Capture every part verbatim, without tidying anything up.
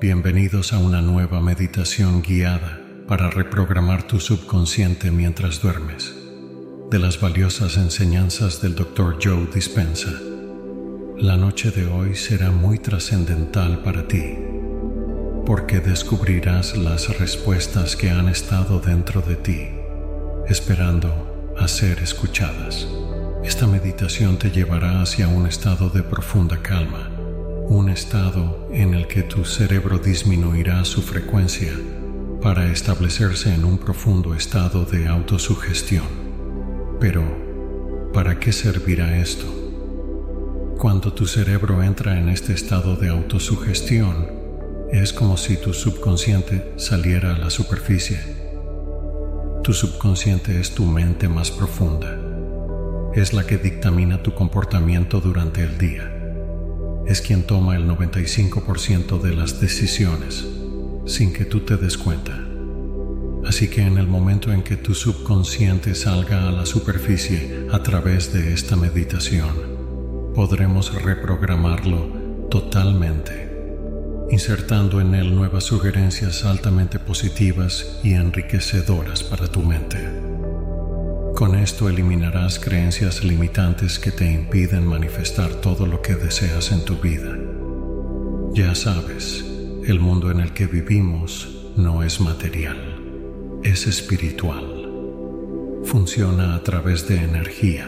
Bienvenidos a una nueva meditación guiada para reprogramar tu subconsciente mientras duermes, de las valiosas enseñanzas del doctor Joe Dispenza. La noche de hoy será muy trascendental para ti, porque descubrirás las respuestas que han estado dentro de ti, esperando a ser escuchadas. Esta meditación te llevará hacia un estado de profunda calma, un estado en el que tu cerebro disminuirá su frecuencia para establecerse en un profundo estado de autosugestión. Pero, ¿para qué servirá esto? Cuando tu cerebro entra en este estado de autosugestión, es como si tu subconsciente saliera a la superficie. Tu subconsciente es tu mente más profunda. Es la que dictamina tu comportamiento durante el día. Es quien toma el noventa y cinco por ciento de las decisiones, sin que tú te des cuenta. Así que en el momento en que tu subconsciente salga a la superficie a través de esta meditación, podremos reprogramarlo totalmente, insertando en él nuevas sugerencias altamente positivas y enriquecedoras para tu mente. Con esto eliminarás creencias limitantes que te impiden manifestar todo lo que deseas en tu vida. Ya sabes, el mundo en el que vivimos no es material, es espiritual. Funciona a través de energía.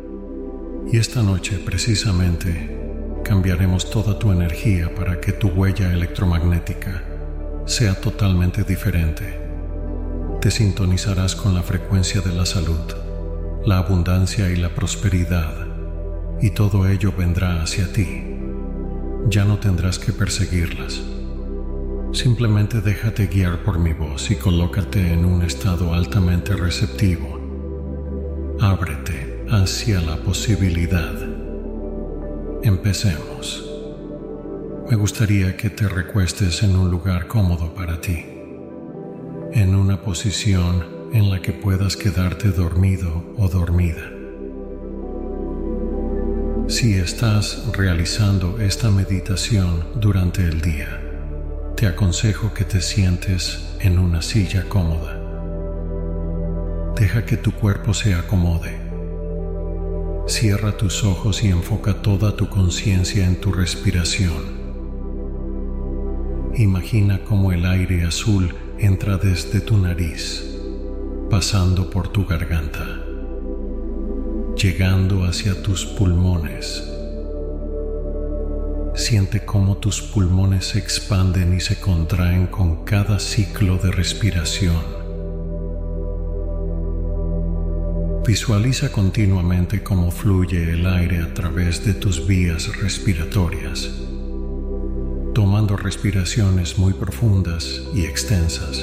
Y esta noche, precisamente, cambiaremos toda tu energía para que tu huella electromagnética sea totalmente diferente. Te sintonizarás con la frecuencia de la salud, la abundancia y la prosperidad, y todo ello vendrá hacia ti. Ya no tendrás que perseguirlas. Simplemente déjate guiar por mi voz y colócate en un estado altamente receptivo. Ábrete hacia la posibilidad. Empecemos. Me gustaría que te recuestes en un lugar cómodo para ti, en una posición en la que puedas quedarte dormido o dormida. Si estás realizando esta meditación durante el día, te aconsejo que te sientes en una silla cómoda. Deja que tu cuerpo se acomode. Cierra tus ojos y enfoca toda tu conciencia en tu respiración. Imagina cómo el aire azul entra desde tu nariz, pasando por tu garganta, llegando hacia tus pulmones. Siente cómo tus pulmones se expanden y se contraen con cada ciclo de respiración. Visualiza continuamente cómo fluye el aire a través de tus vías respiratorias, tomando respiraciones muy profundas y extensas.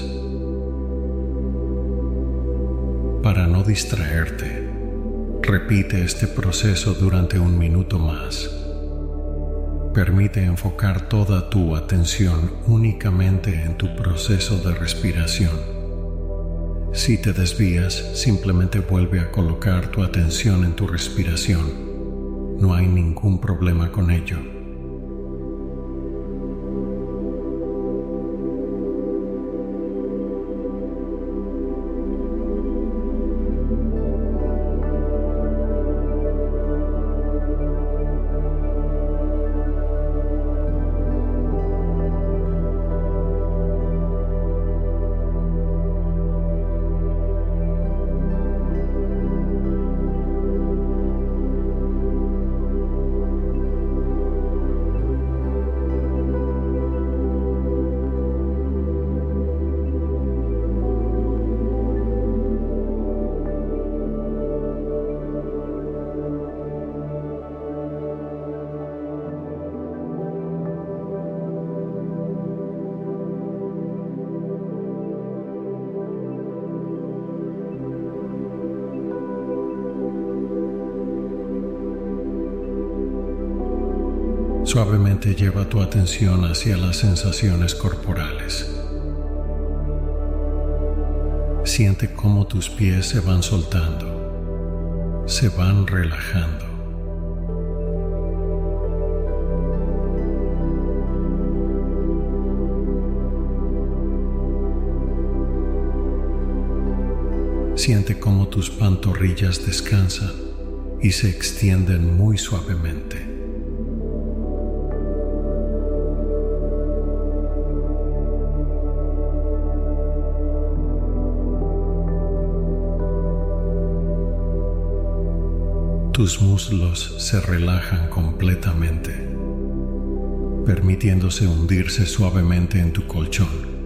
Para no distraerte, repite este proceso durante un minuto más. Permite enfocar toda tu atención únicamente en tu proceso de respiración. Si te desvías, simplemente vuelve a colocar tu atención en tu respiración. No hay ningún problema con ello. Suavemente lleva tu atención hacia las sensaciones corporales. Siente cómo tus pies se van soltando, se van relajando. Siente cómo tus pantorrillas descansan y se extienden muy suavemente. Tus muslos se relajan completamente, permitiéndose hundirse suavemente en tu colchón.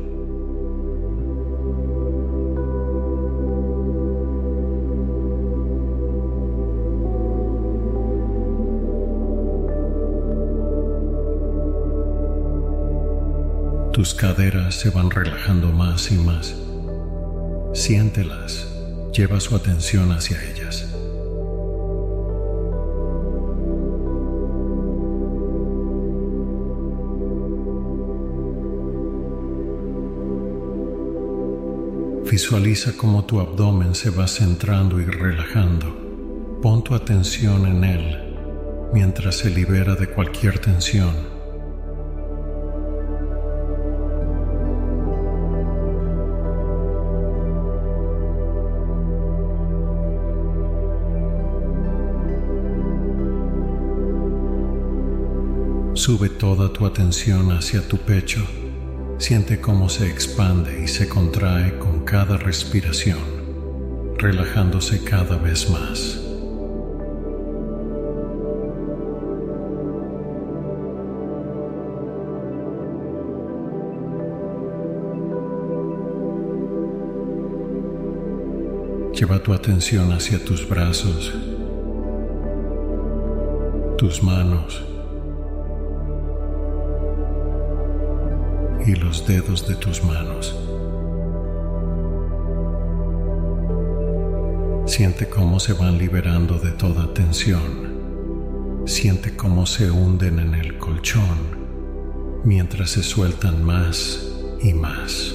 Tus caderas se van relajando más y más. Siéntelas, lleva su atención hacia ellas. Visualiza cómo tu abdomen se va centrando y relajando. Pon tu atención en él mientras se libera de cualquier tensión. Sube toda tu atención hacia tu pecho. Siente cómo se expande y se contrae con cada respiración, relajándose cada vez más. Lleva tu atención hacia tus brazos, tus manos y los dedos de tus manos. Siente cómo se van liberando de toda tensión. Siente cómo se hunden en el colchón mientras se sueltan más y más.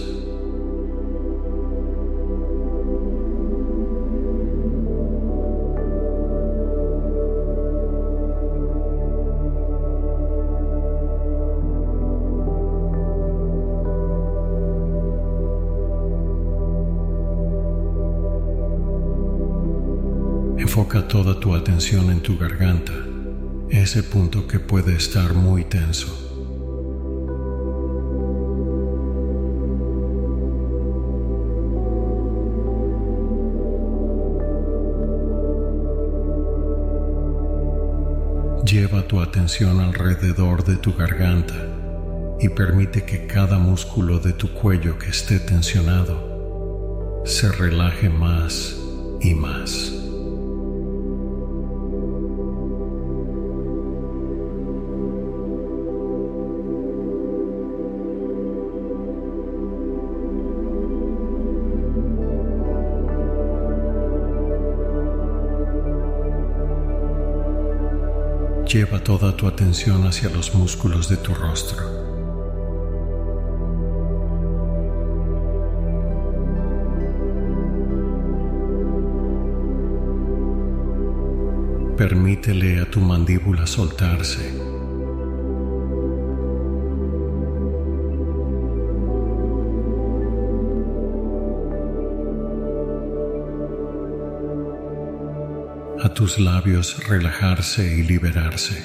Enfoca toda tu atención en tu garganta, ese punto que puede estar muy tenso. Lleva tu atención alrededor de tu garganta y permite que cada músculo de tu cuello que esté tensionado se relaje más y más. Lleva toda tu atención hacia los músculos de tu rostro. Permítele a tu mandíbula soltarse. A tus labios relajarse y liberarse.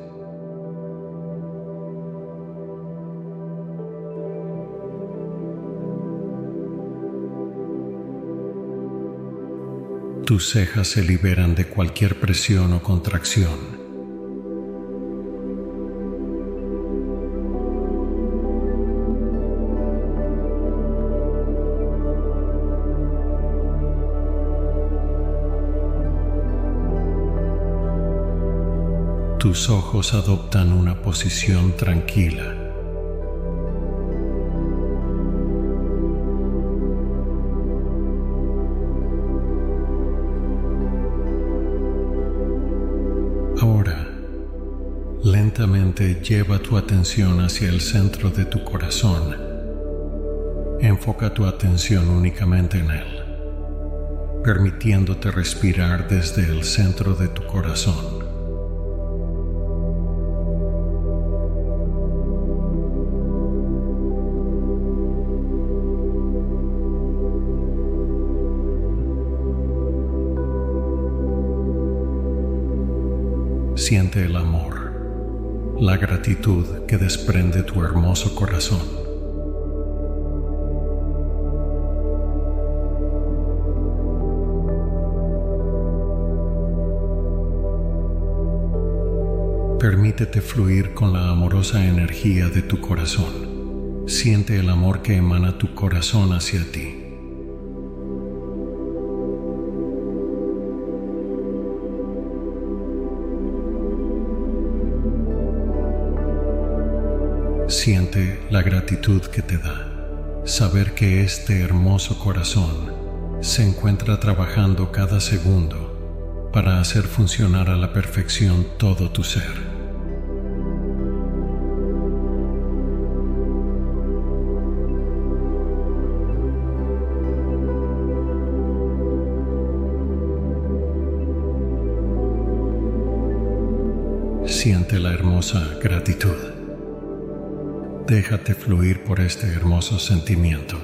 Tus cejas se liberan de cualquier presión o contracción. Tus ojos adoptan una posición tranquila. Ahora, lentamente lleva tu atención hacia el centro de tu corazón. Enfoca tu atención únicamente en él, permitiéndote respirar desde el centro de tu corazón. Siente el amor, la gratitud que desprende tu hermoso corazón. Permítete fluir con la amorosa energía de tu corazón. Siente el amor que emana tu corazón hacia ti. Siente la gratitud que te da saber que este hermoso corazón se encuentra trabajando cada segundo para hacer funcionar a la perfección todo tu ser. Siente la hermosa gratitud. Déjate fluir por este hermoso sentimiento.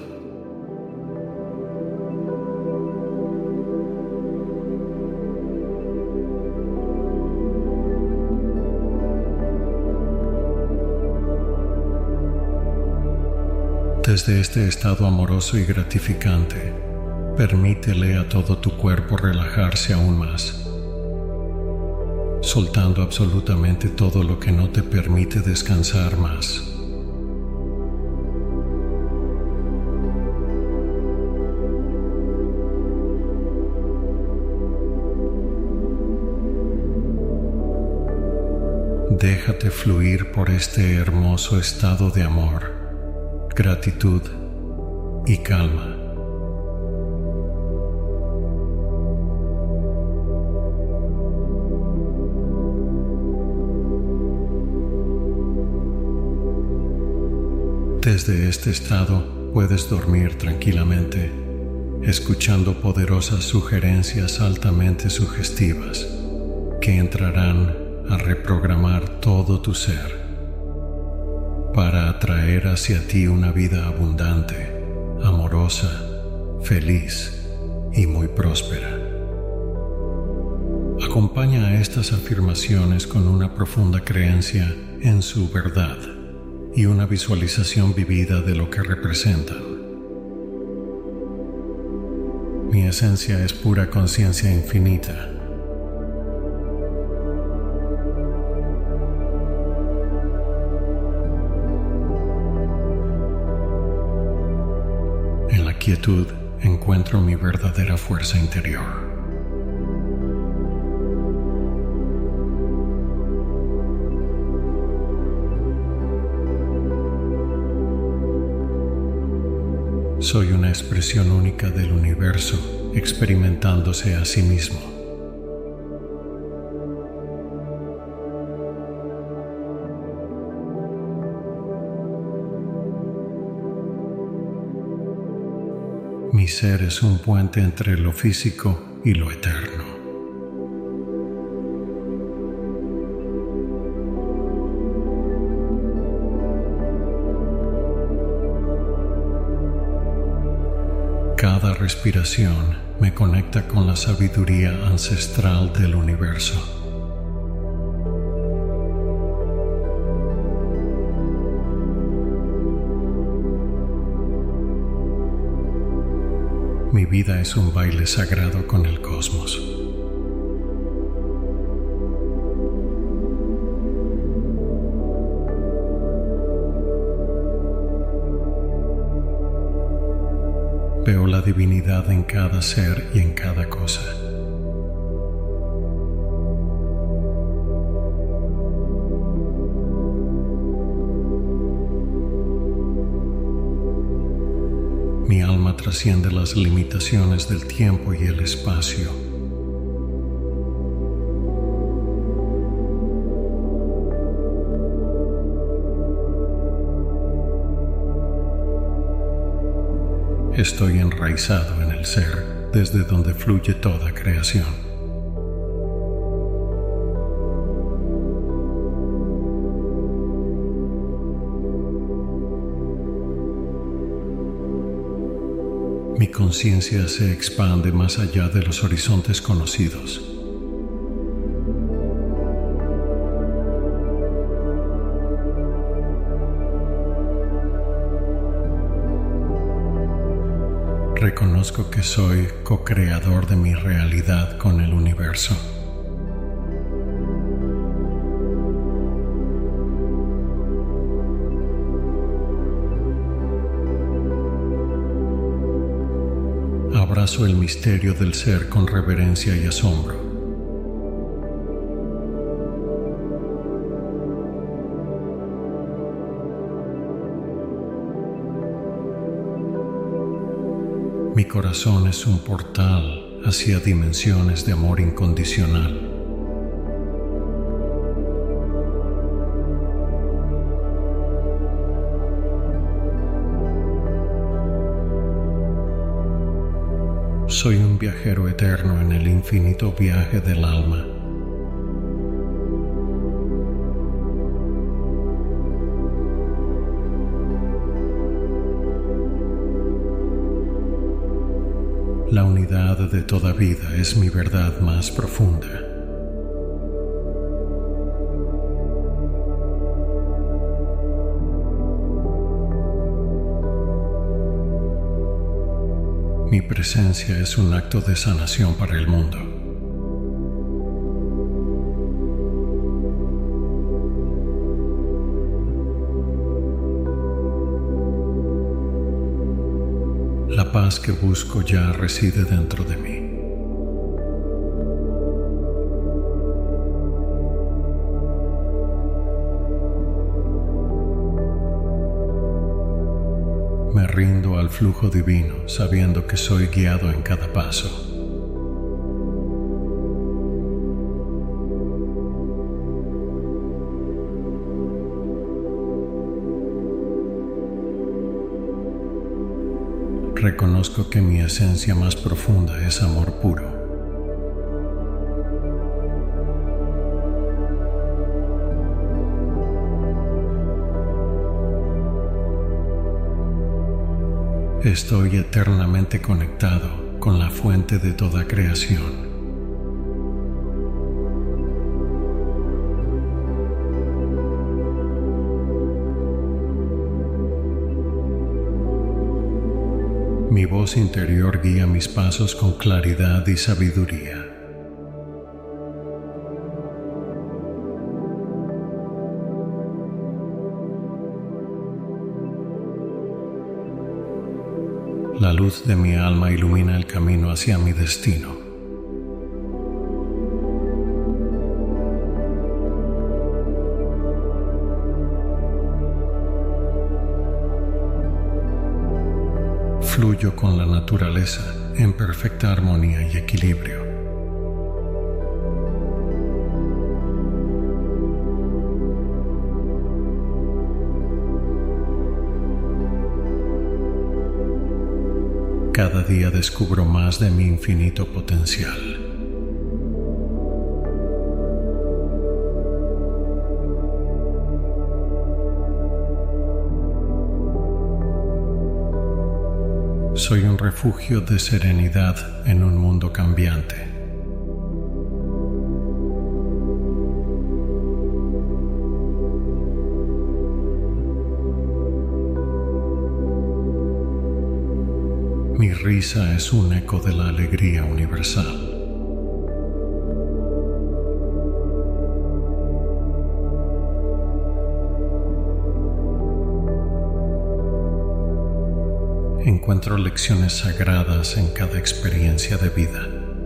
Desde este estado amoroso y gratificante, permítele a todo tu cuerpo relajarse aún más, soltando absolutamente todo lo que no te permite descansar más. Déjate fluir por este hermoso estado de amor, gratitud y calma. Desde este estado puedes dormir tranquilamente, escuchando poderosas sugerencias altamente sugestivas que entrarán a reprogramar todo tu ser para atraer hacia ti una vida abundante, amorosa, feliz y muy próspera. Acompaña a estas afirmaciones con una profunda creencia en su verdad y una visualización vivida de lo que representan. Mi esencia es pura conciencia infinita. En la quietud encuentro mi verdadera fuerza interior. Soy una expresión única del universo, experimentándose a sí mismo. Mi ser es un puente entre lo físico y lo eterno. Cada respiración me conecta con la sabiduría ancestral del universo. Mi vida es un baile sagrado con el cosmos. Veo la divinidad en cada ser y en cada cosa. Mi alma trasciende las limitaciones del tiempo y el espacio. Estoy enraizado en el ser, desde donde fluye toda creación. Mi conciencia se expande más allá de los horizontes conocidos. Reconozco que soy co-creador de mi realidad con el universo. Abrazo el misterio del ser con reverencia y asombro. Mi corazón es un portal hacia dimensiones de amor incondicional. Soy un viajero eterno en el infinito viaje del alma. La unidad de toda vida es mi verdad más profunda. Mi presencia es un acto de sanación para el mundo. La paz que busco ya reside dentro de mí. Me rindo al flujo divino, sabiendo que soy guiado en cada paso. Reconozco que mi esencia más profunda es amor puro. Estoy eternamente conectado con la fuente de toda creación. Mi voz interior guía mis pasos con claridad y sabiduría. La luz de mi alma ilumina el camino hacia mi destino. Fluyo con la naturaleza en perfecta armonía y equilibrio. Cada día descubro más de mi infinito potencial. Soy un refugio de serenidad en un mundo cambiante. Mi risa es un eco de la alegría universal. Encuentro lecciones sagradas en cada experiencia de vida.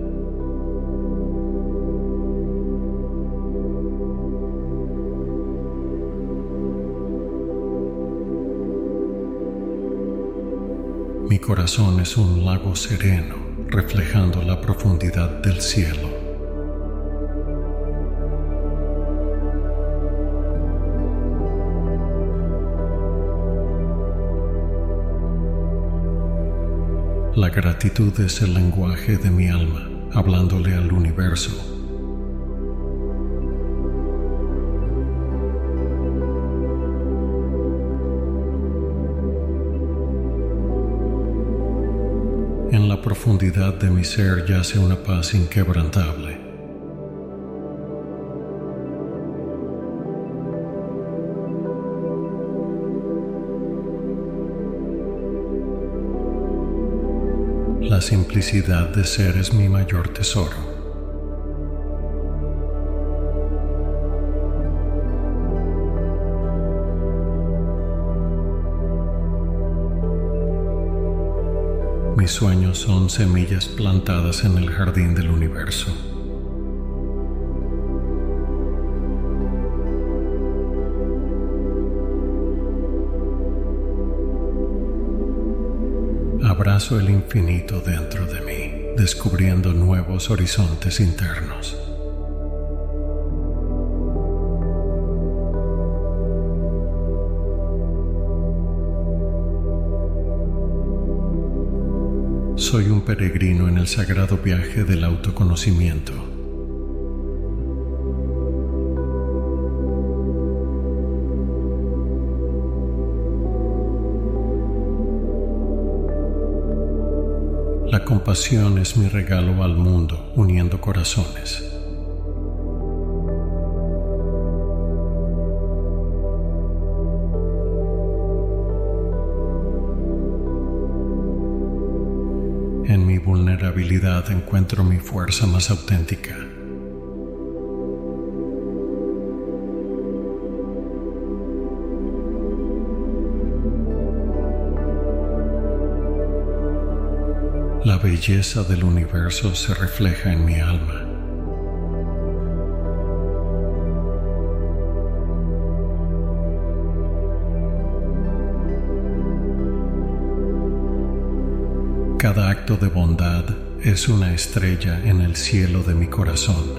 Mi corazón es un lago sereno, reflejando la profundidad del cielo. La gratitud es el lenguaje de mi alma, hablándole al universo. En la profundidad de mi ser yace una paz inquebrantable. La simplicidad de ser es mi mayor tesoro. Mis sueños son semillas plantadas en el jardín del universo. Abrazo el infinito dentro de mí, descubriendo nuevos horizontes internos. Soy un peregrino en el sagrado viaje del autoconocimiento. La compasión es mi regalo al mundo, uniendo corazones. En mi vulnerabilidad encuentro mi fuerza más auténtica. La belleza del universo se refleja en mi alma. Cada acto de bondad es una estrella en el cielo de mi corazón.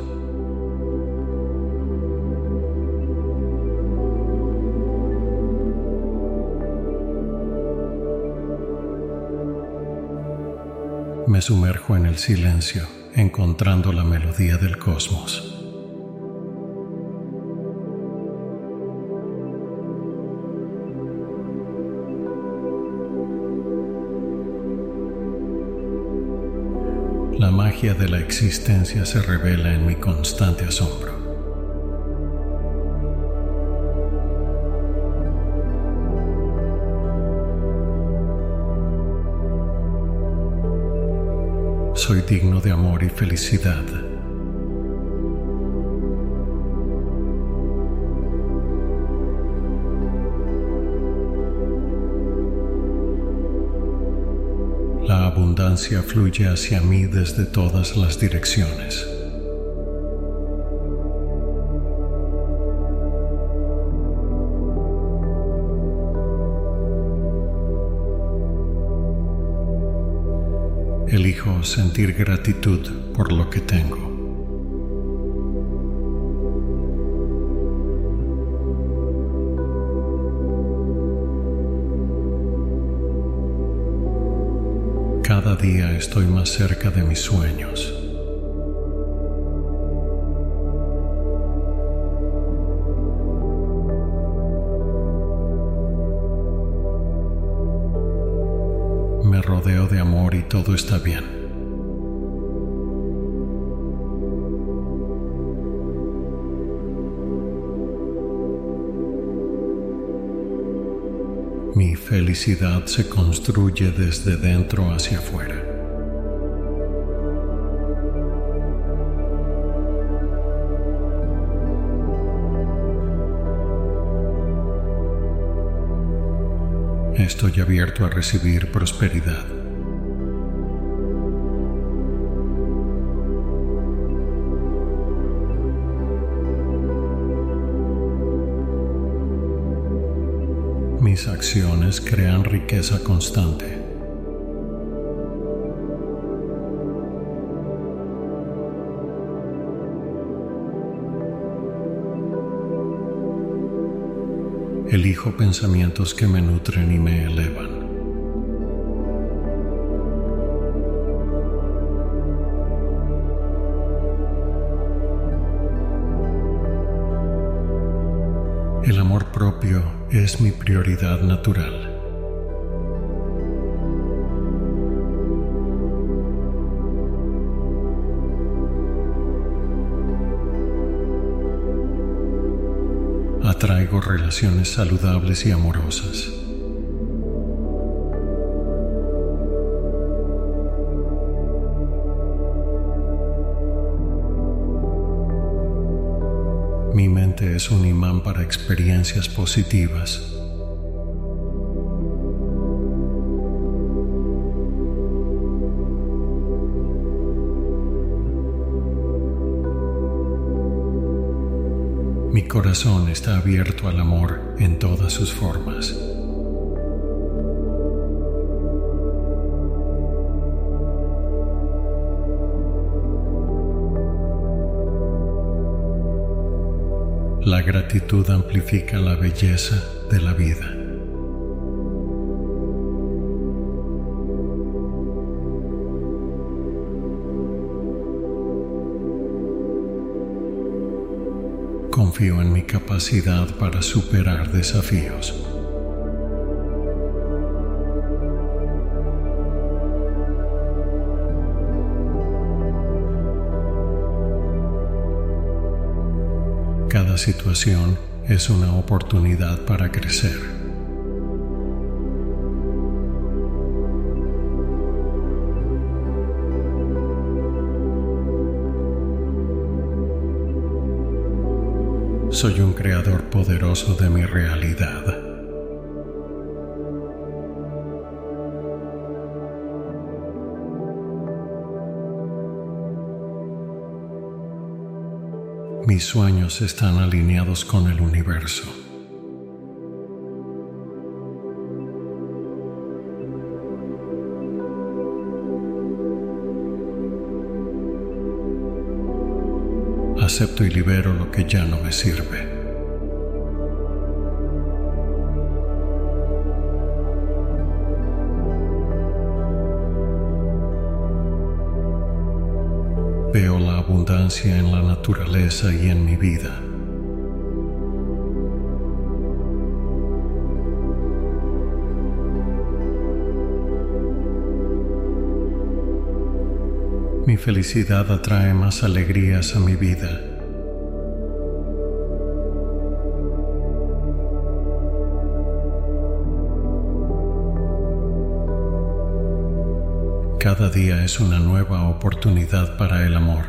Me sumerjo en el silencio, encontrando la melodía del cosmos. La magia de la existencia se revela en mi constante asombro. Soy digno de amor y felicidad. La abundancia fluye hacia mí desde todas las direcciones. Elijo sentir gratitud por lo que tengo. Cada día estoy más cerca de mis sueños. Me rodeo de amor y todo está bien. Mi felicidad se construye desde dentro hacia afuera. Estoy abierto a recibir prosperidad. Mis acciones crean riqueza constante. Elijo pensamientos que me nutren y me elevan. El amor propio es mi prioridad natural. Atraigo relaciones saludables y amorosas. mente es un imán para experiencias positivas. Mi corazón está abierto al amor en todas sus formas. La gratitud amplifica la belleza de la vida. Confío en mi capacidad para superar desafíos. Cada situación es una oportunidad para crecer. Soy un creador poderoso de mi realidad. Mis sueños están alineados con el universo. Acepto y libero lo que ya no me sirve. Veo la abundancia en la naturaleza y en mi vida. Mi felicidad atrae más alegrías a mi vida. Cada día es una nueva oportunidad para el amor.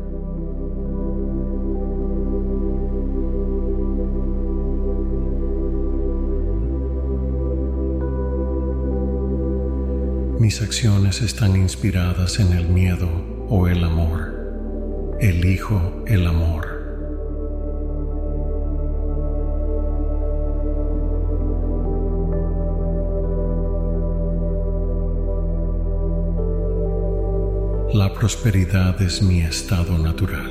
Mis acciones están inspiradas en el miedo o el amor. Elijo el amor. La prosperidad es mi estado natural.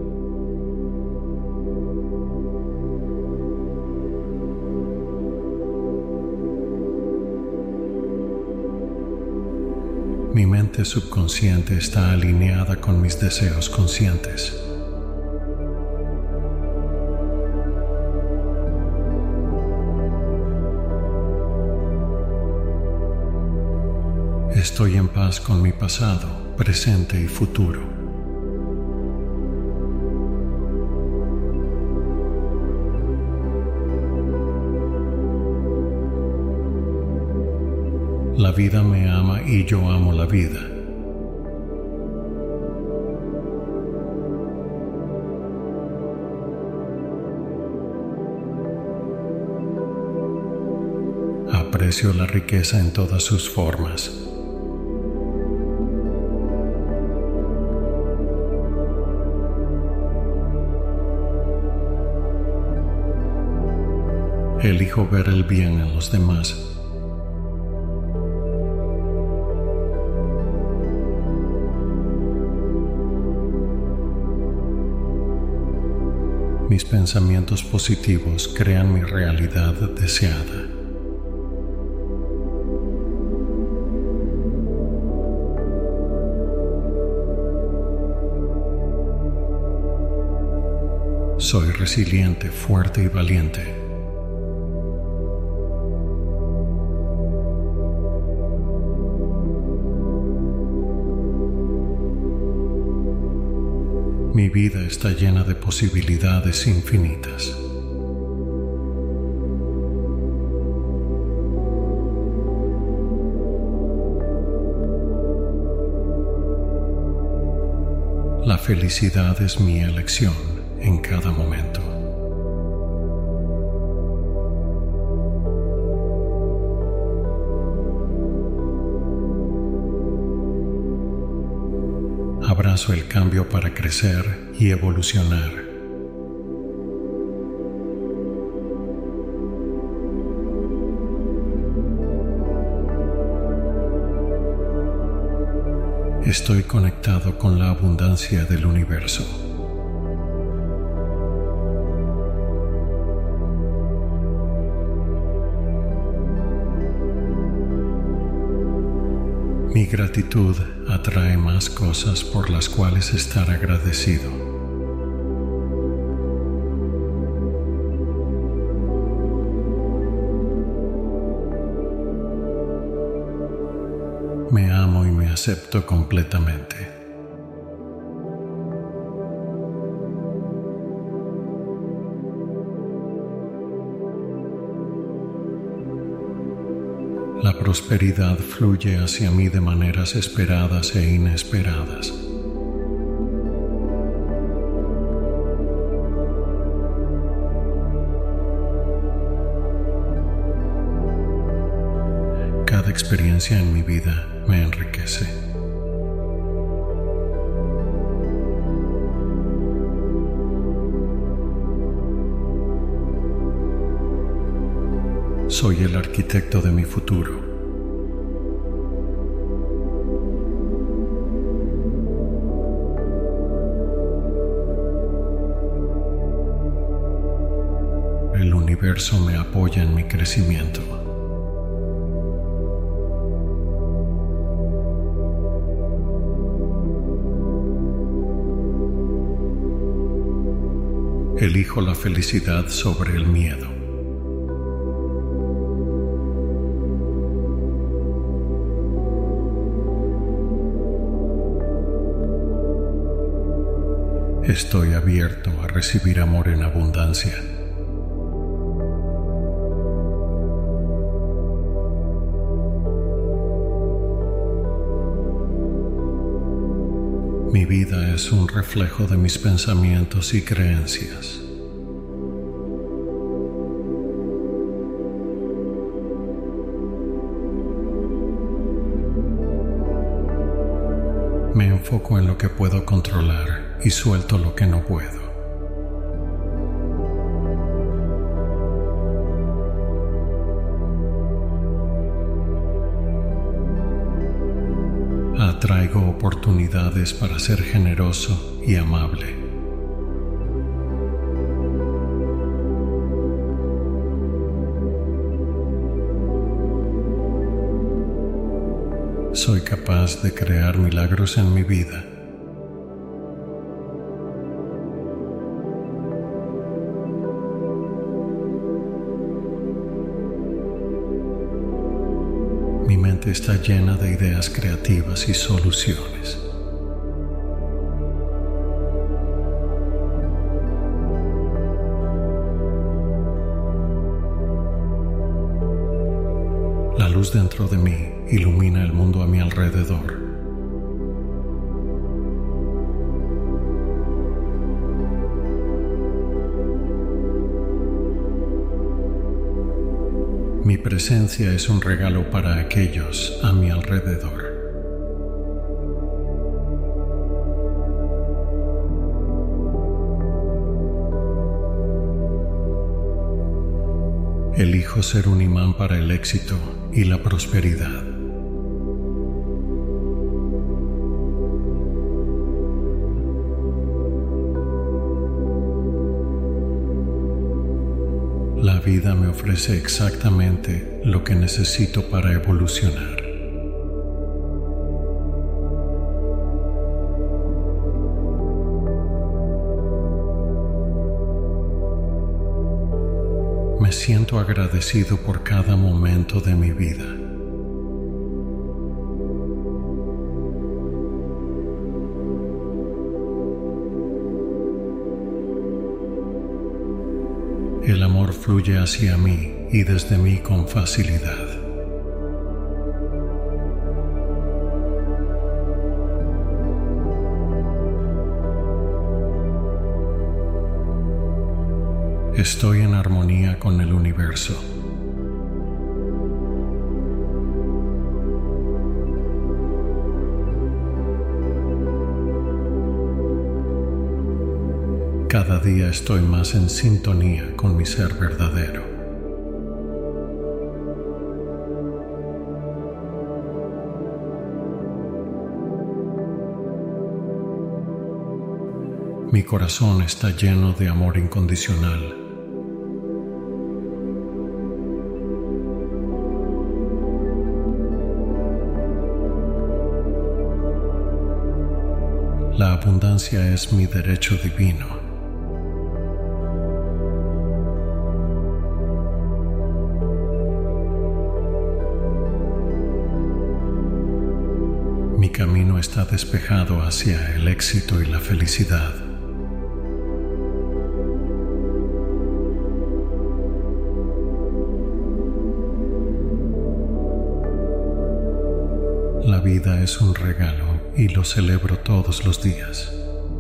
Mi mente subconsciente está alineada con mis deseos conscientes. Estoy en paz con mi pasado, presente y futuro. La vida me ama y yo amo la vida. Aprecio la riqueza en todas sus formas. Elijo ver el bien en los demás. Mis pensamientos positivos crean mi realidad deseada. Soy resiliente, fuerte y valiente. Mi vida está llena de posibilidades infinitas. La felicidad es mi elección en cada momento. abrazo el cambio para crecer y evolucionar. Estoy conectado con la abundancia del universo. Mi gratitud atrae más cosas por las cuales estar agradecido. Me amo y me acepto completamente. La prosperidad fluye hacia mí de maneras esperadas e inesperadas. Cada experiencia en mi vida me enriquece. Soy el arquitecto de mi futuro. El universo me apoya en mi crecimiento. Elijo la felicidad sobre el miedo. Estoy abierto a recibir amor en abundancia. Mi vida es un reflejo de mis pensamientos y creencias. Me enfoco en lo que puedo controlar y suelto lo que no puedo. Atraigo oportunidades para ser generoso y amable. Soy capaz de crear milagros en mi vida. Mi mente está llena de ideas creativas y soluciones. La luz dentro de mí ilumina el mundo a mi alrededor. Mi presencia es un regalo para aquellos a mi alrededor. Elijo ser un imán para el éxito y la prosperidad. La vida me ofrece exactamente lo que necesito para evolucionar. Me siento agradecido por cada momento de mi vida. El amor fluye hacia mí y desde mí con facilidad. Estoy en armonía con el universo. Cada día estoy más en sintonía con mi ser verdadero. Mi corazón está lleno de amor incondicional. La abundancia es mi derecho divino. Mi camino está despejado hacia el éxito y la felicidad. La vida es un regalo y lo celebro todos los días.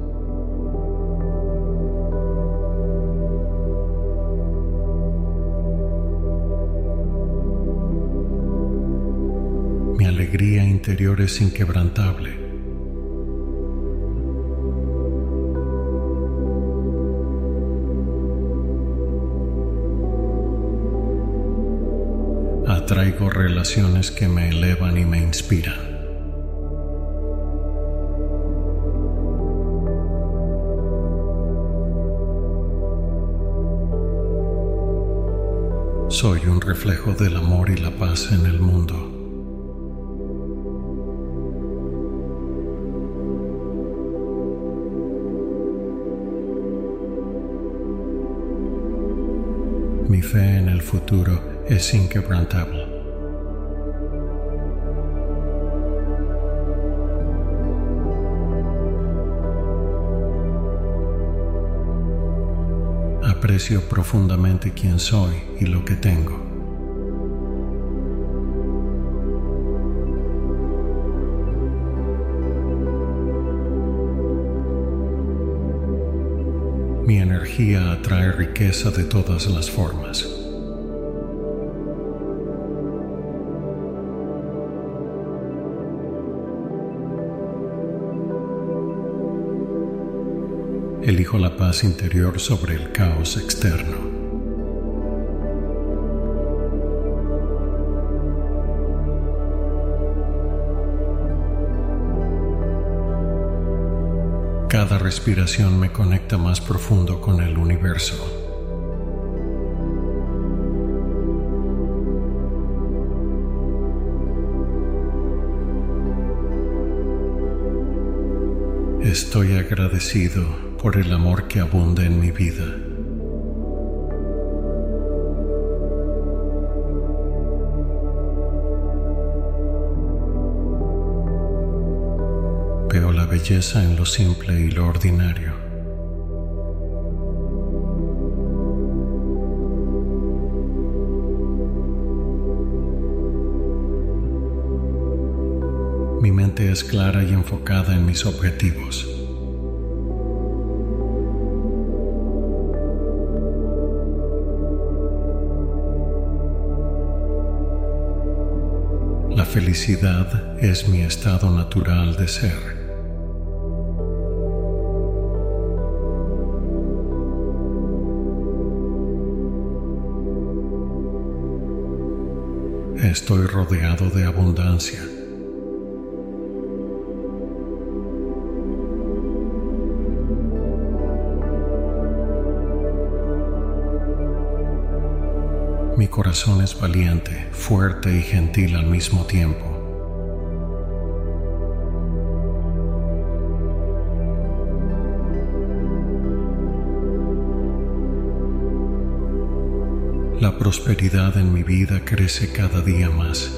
Mi alegría interior es inquebrantable. Atraigo relaciones que me elevan y me inspiran. Soy un reflejo del amor y la paz en el mundo. Mi fe en el futuro es inquebrantable. Aprecio profundamente quién soy y lo que tengo. Mi energía atrae riqueza de todas las formas. Elijo la paz interior sobre el caos externo. Cada respiración me conecta más profundo con el universo. Estoy agradecido por el amor que abunda en mi vida. Veo la belleza en lo simple y lo ordinario. Mi mente es clara y enfocada en mis objetivos. La felicidad es mi estado natural de ser. Estoy rodeado de abundancia. Mi corazón es valiente, fuerte y gentil al mismo tiempo. La prosperidad en mi vida crece cada día más.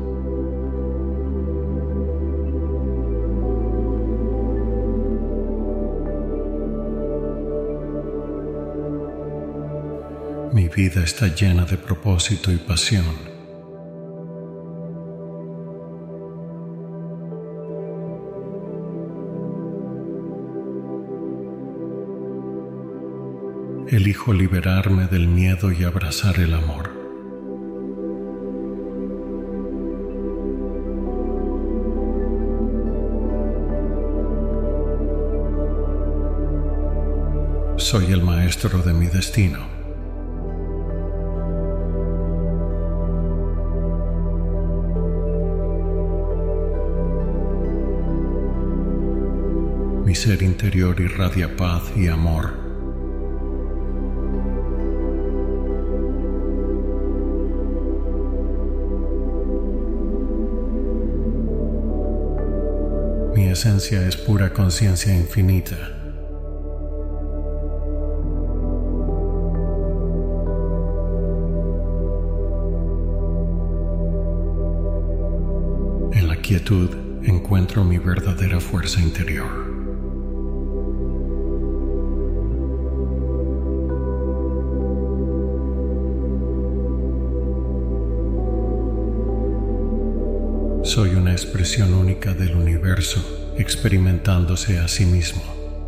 Mi vida está llena de propósito y pasión. Elijo liberarme del miedo y abrazar el amor. Soy el maestro de mi destino. Mi ser interior irradia paz y amor. Mi esencia es pura conciencia infinita. En la quietud encuentro mi verdadera fuerza interior. Soy una expresión única del universo, experimentándose a sí mismo.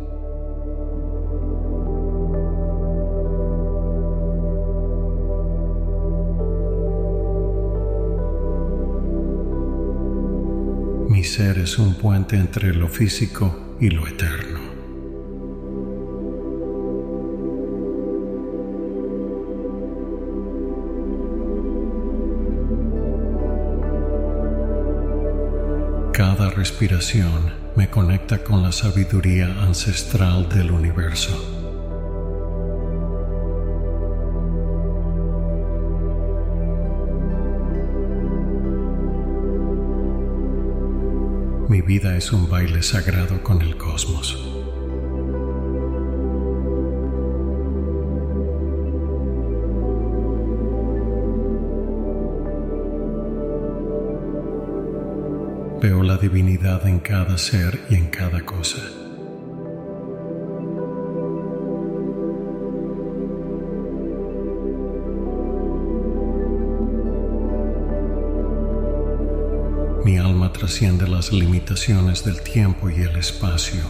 Mi ser es un puente entre lo físico y lo eterno. Cada respiración me conecta con la sabiduría ancestral del universo. Mi vida es un baile sagrado con el cosmos. Veo la divinidad en cada ser y en cada cosa. Mi alma trasciende las limitaciones del tiempo y el espacio.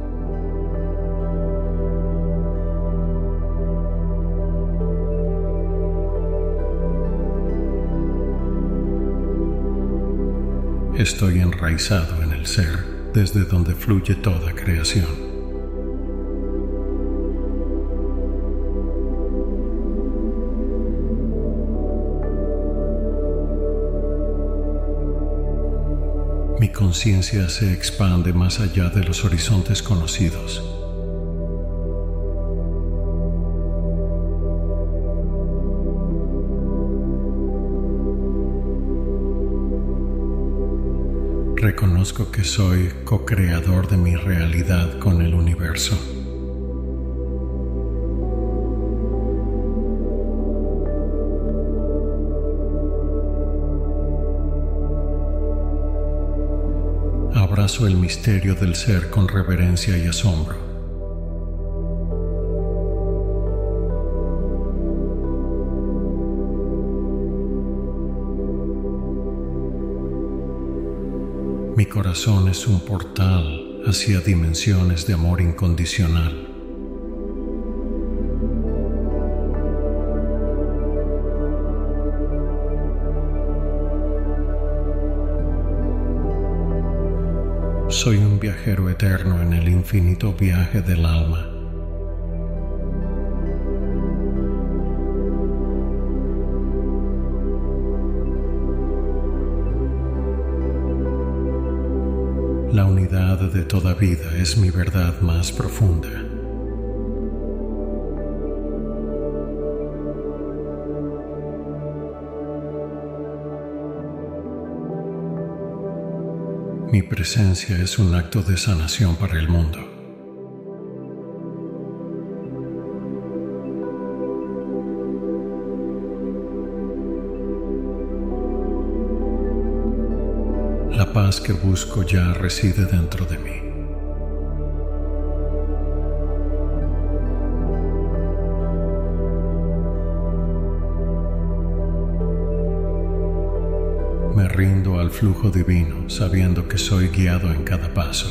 Estoy enraizado en el ser, desde donde fluye toda creación. Mi conciencia se expande más allá de los horizontes conocidos. Reconozco que soy co-creador de mi realidad con el universo. Abrazo el misterio del ser con reverencia y asombro. Mi corazón es un portal hacia dimensiones de amor incondicional. Soy un viajero eterno en el infinito viaje del alma. La unidad de toda vida es mi verdad más profunda. Mi presencia es un acto de sanación para el mundo. La paz que busco ya reside dentro de mí. Me rindo al flujo divino, sabiendo que soy guiado en cada paso.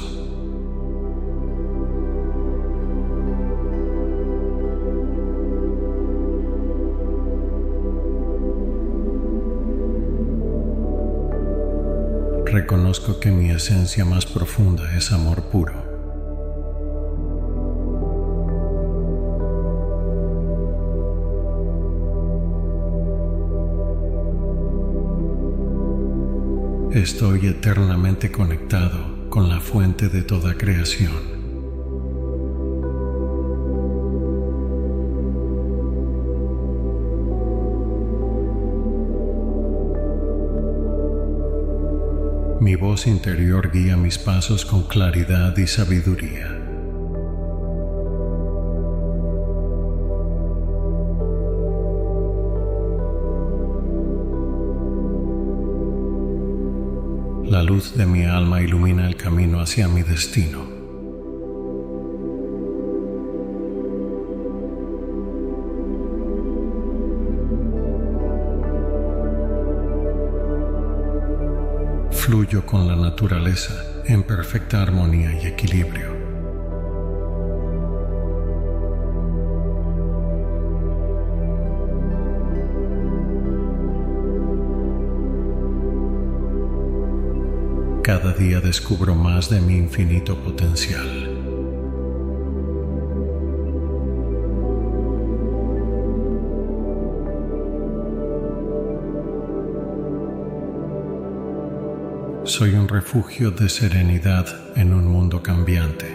Reconozco que mi esencia más profunda es amor puro. Estoy eternamente conectado con la fuente de toda creación. Mi voz interior guía mis pasos con claridad y sabiduría. La luz de mi alma ilumina el camino hacia mi destino. Fluyo con la naturaleza en perfecta armonía y equilibrio. Cada día descubro más de mi infinito potencial. Soy un refugio de serenidad en un mundo cambiante.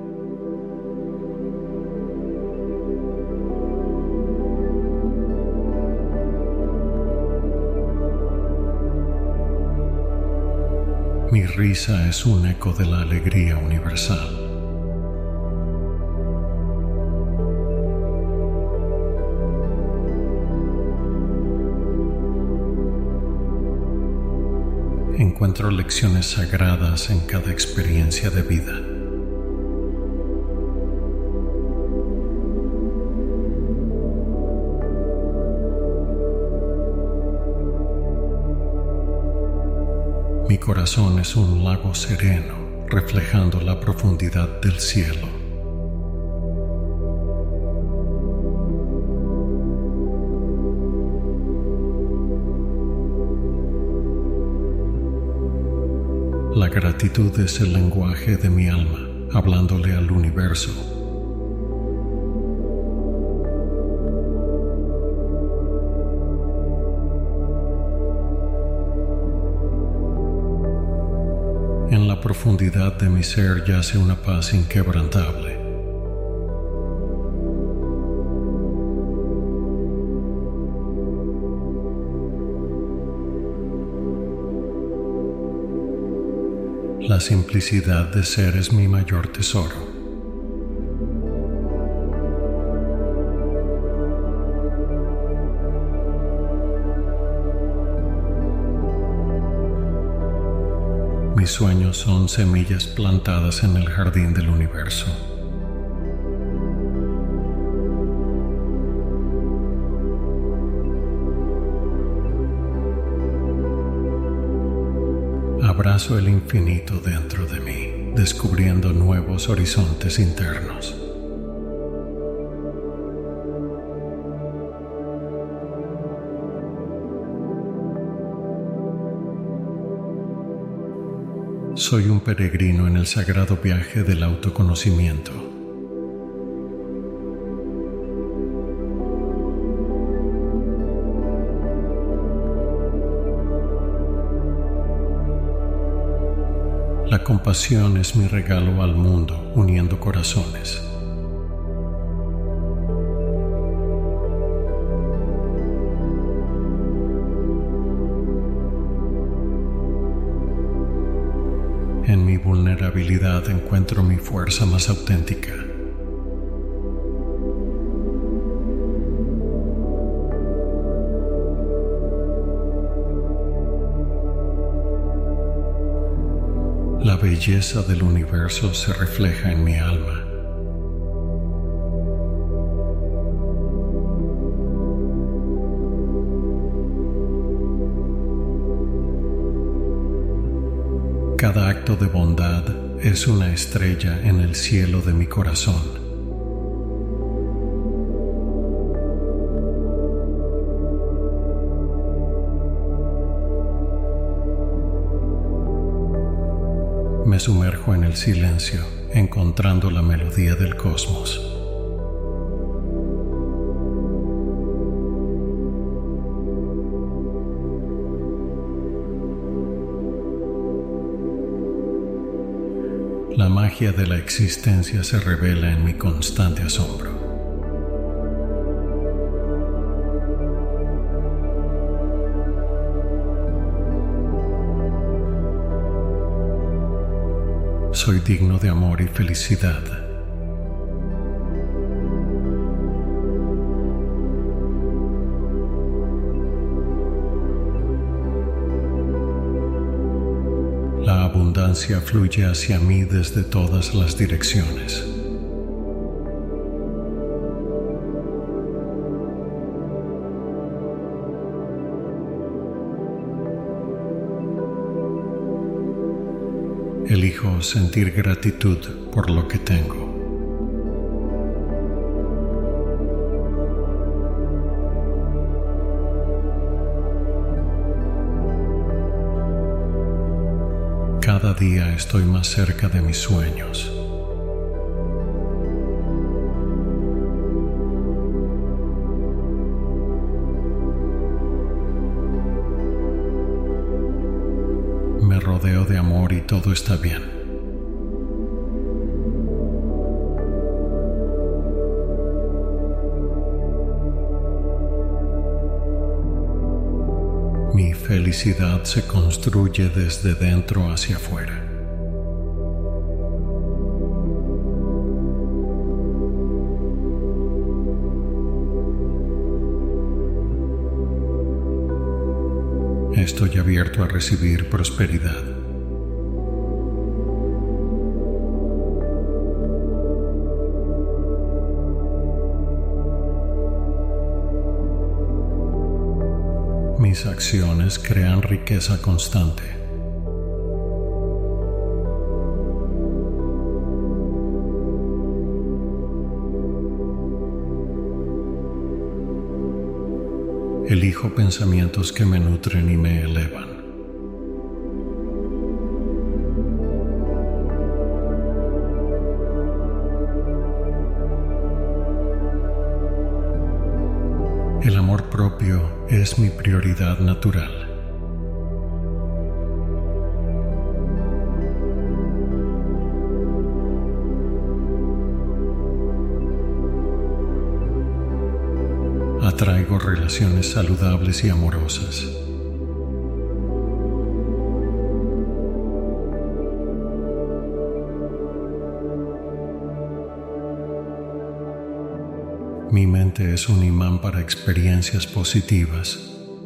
Mi risa es un eco de la alegría universal. Encuentro lecciones sagradas en cada experiencia de vida. Mi corazón es un lago sereno, reflejando la profundidad del cielo. La gratitud es el lenguaje de mi alma, hablándole al universo. En la profundidad de mi ser yace una paz inquebrantable. La simplicidad de ser es mi mayor tesoro. Mis sueños son semillas plantadas en el jardín del universo. Abrazo el infinito dentro de mí, descubriendo nuevos horizontes internos. Soy un peregrino en el sagrado viaje del autoconocimiento. La compasión es mi regalo al mundo, uniendo corazones. En mi vulnerabilidad encuentro mi fuerza más auténtica. La belleza del universo se refleja en mi alma. Cada acto de bondad es una estrella en el cielo de mi corazón. Me sumerjo en el silencio, encontrando la melodía del cosmos. La magia de la existencia se revela en mi constante asombro. Soy digno de amor y felicidad. La abundancia fluye hacia mí desde todas las direcciones. Elijo sentir gratitud por lo que tengo. Cada día estoy más cerca de mis sueños. Me rodeo de amor y todo está bien. Mi felicidad se construye desde dentro hacia afuera. Estoy abierto a recibir prosperidad. Mis acciones crean riqueza constante. Elijo pensamientos que me nutren y me elevan. El amor propio es mi prioridad natural. Atraigo relaciones saludables y amorosas. Mi mente es un imán para experiencias positivas.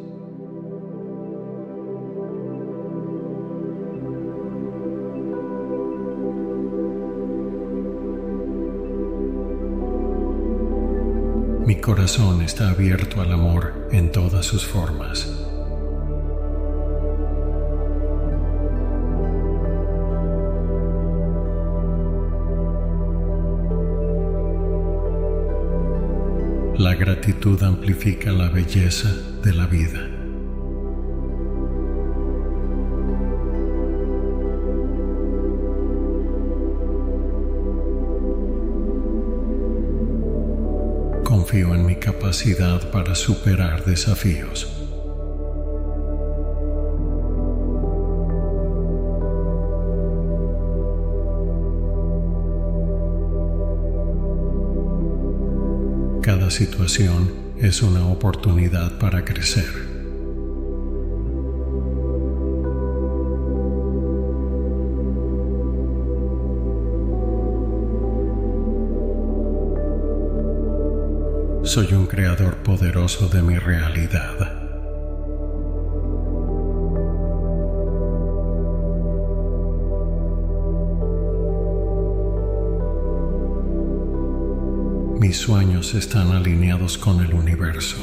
Mi corazón está abierto al amor en todas sus formas. La gratitud amplifica la belleza de la vida. Confío en mi capacidad para superar desafíos. Cada situación es una oportunidad para crecer. Soy un creador poderoso de mi realidad. Mis sueños están alineados con el universo.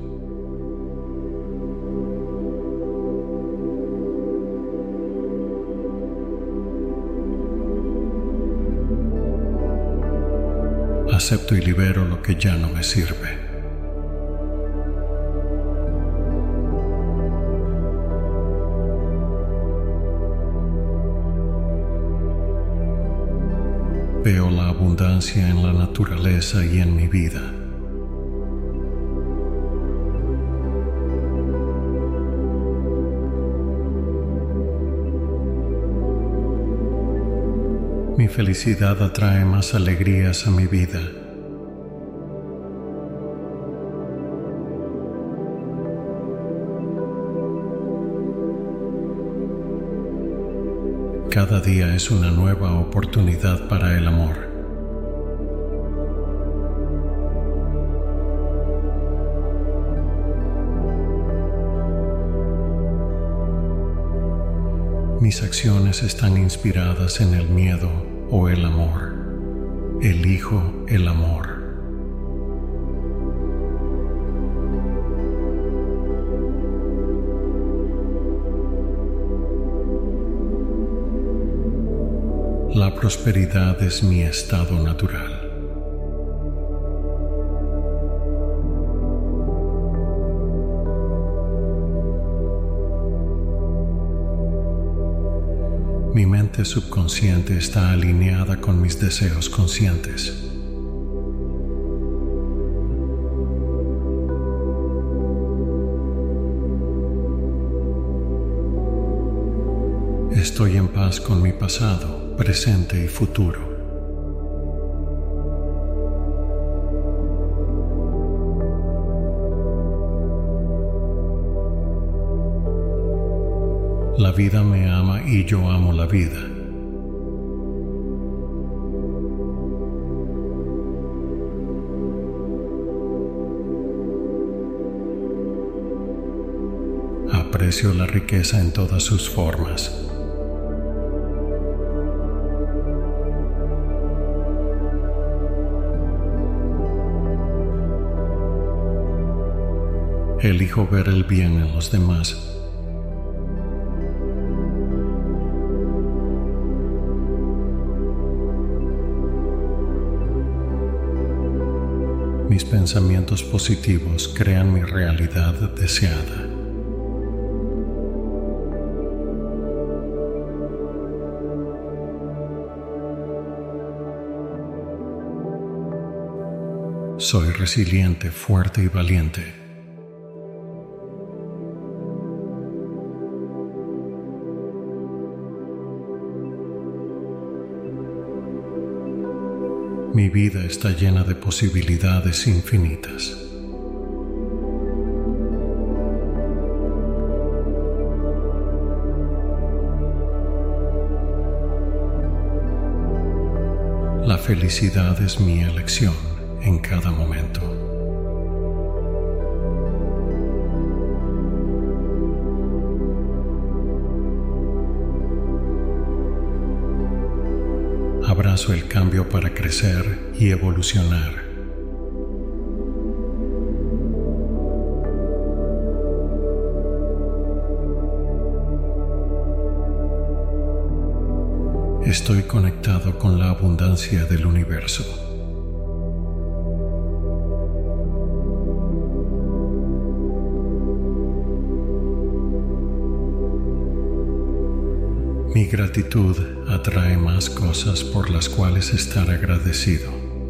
Acepto y libero lo que ya no me sirve. Veo la abundancia en la naturaleza y en mi vida. Mi felicidad atrae más alegrías a mi vida. Cada día es una nueva oportunidad para el amor. Mis acciones están inspiradas en el miedo o el amor. Elijo el amor. La prosperidad es mi estado natural. Mi mente subconsciente está alineada con mis deseos conscientes. Estoy en paz con mi pasado, presente y futuro. La vida me ama y yo amo la vida. Aprecio la riqueza en todas sus formas. Elijo ver el bien en los demás. Mis pensamientos positivos crean mi realidad deseada. Soy resiliente, fuerte y valiente. Mi vida está llena de posibilidades infinitas. La felicidad es mi elección en cada momento. Abrazo el cambio para crecer y evolucionar. Estoy conectado con la abundancia del universo. Mi gratitud atrae más cosas por las cuales estar agradecido.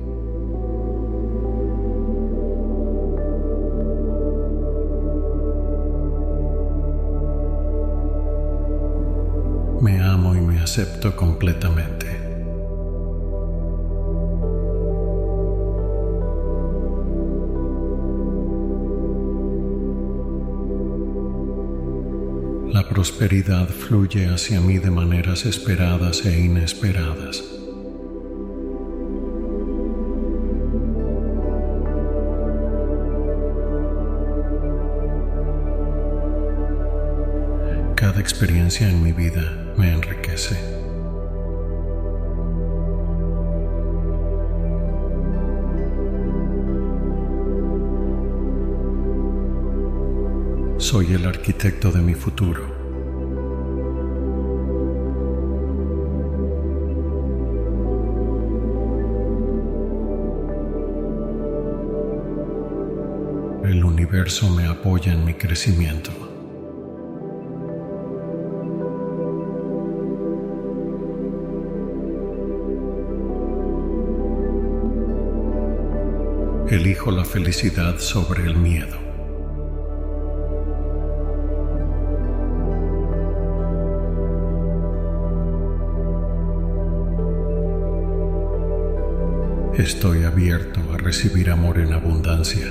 Me amo y me acepto completamente. La prosperidad fluye hacia mí de maneras esperadas e inesperadas. Cada experiencia en mi vida me enriquece. Soy el arquitecto de mi futuro. El universo me apoya en mi crecimiento. Elijo la felicidad sobre el miedo. Estoy abierto a recibir amor en abundancia.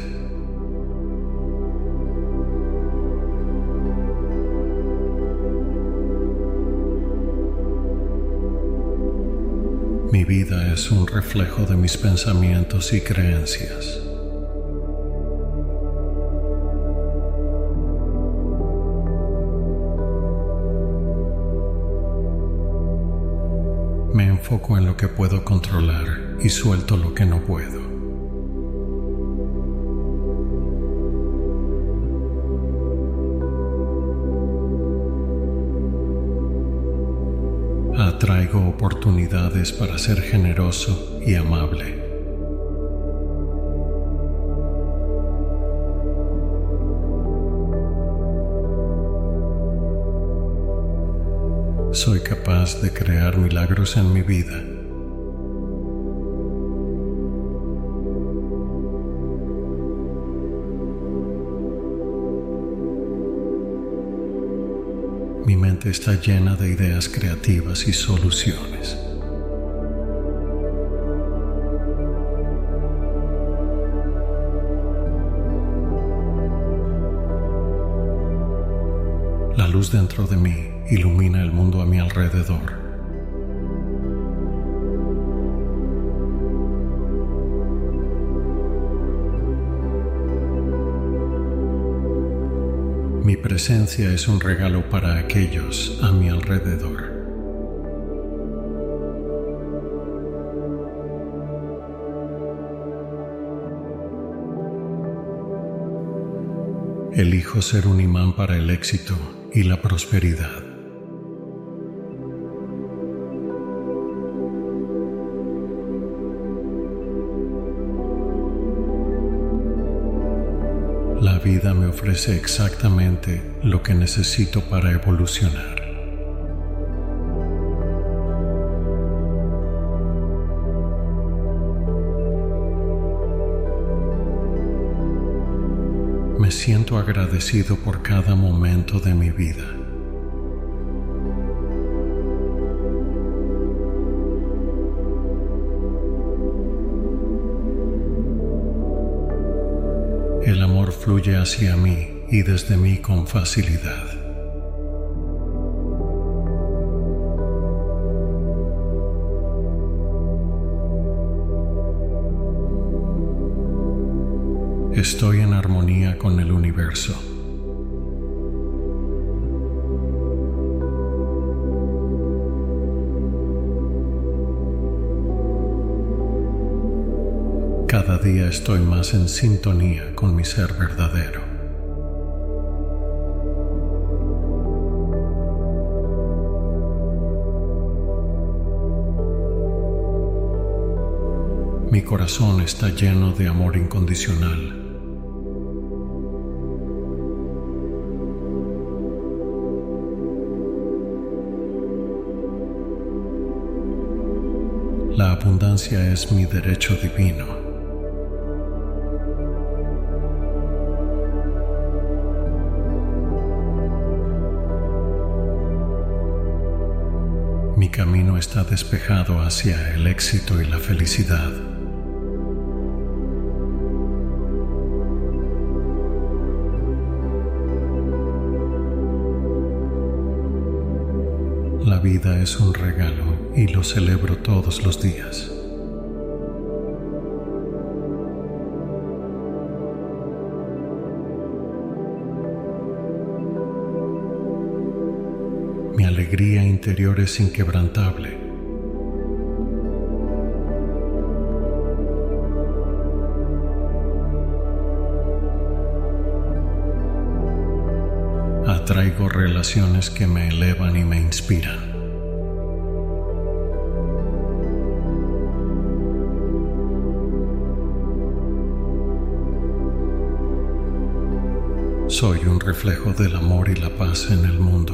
Mi vida es un reflejo de mis pensamientos y creencias. Me enfoco en lo que puedo controlar y suelto lo que no puedo. Atraigo oportunidades para ser generoso y amable. Soy capaz de crear milagros en mi vida. Mi mente está llena de ideas creativas y soluciones. La luz dentro de mí ilumina el mundo a mi alrededor. Mi presencia es un regalo para aquellos a mi alrededor. Elijo ser un imán para el éxito y la prosperidad. La vida me ofrece exactamente lo que necesito para evolucionar. Me siento agradecido por cada momento de mi vida. El amor fluye hacia mí y desde mí con facilidad. Estoy en armonía con el universo. Cada día estoy más en sintonía con mi ser verdadero. Mi corazón está lleno de amor incondicional. La abundancia es mi derecho divino. Mi camino está despejado hacia el éxito y la felicidad. La vida es un regalo y lo celebro todos los días. Mi alegría interior es inquebrantable. Atraigo relaciones que me elevan y me inspiran. Soy un reflejo del amor y la paz en el mundo.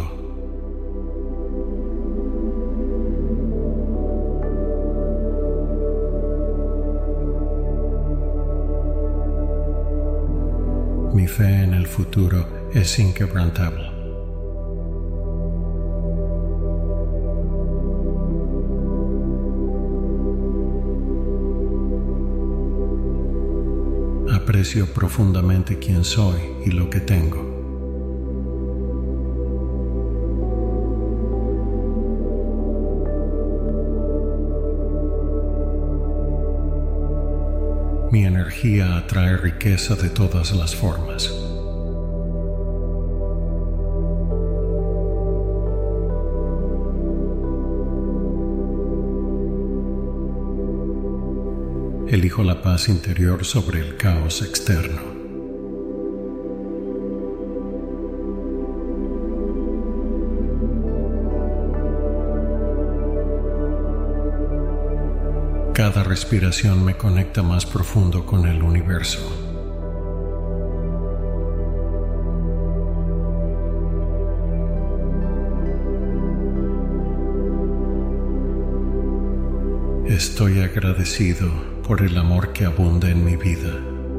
Mi fe en el futuro es inquebrantable. aprecio profundamente quién soy y lo que tengo. Mi energía atrae riqueza de todas las formas. Elijo la paz interior sobre el caos externo. Cada respiración me conecta más profundo con el universo. Estoy agradecido por el amor que abunda en mi vida.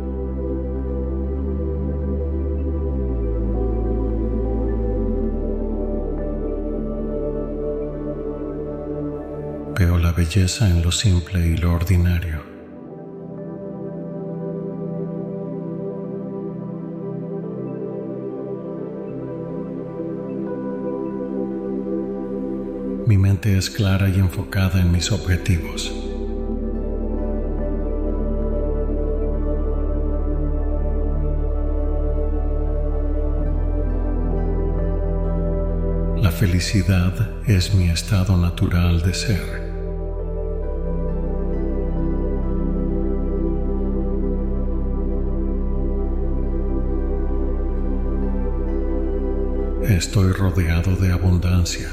Veo la belleza en lo simple y lo ordinario. Mi mente es clara y enfocada en mis objetivos. La felicidad es mi estado natural de ser. Estoy rodeado de abundancia.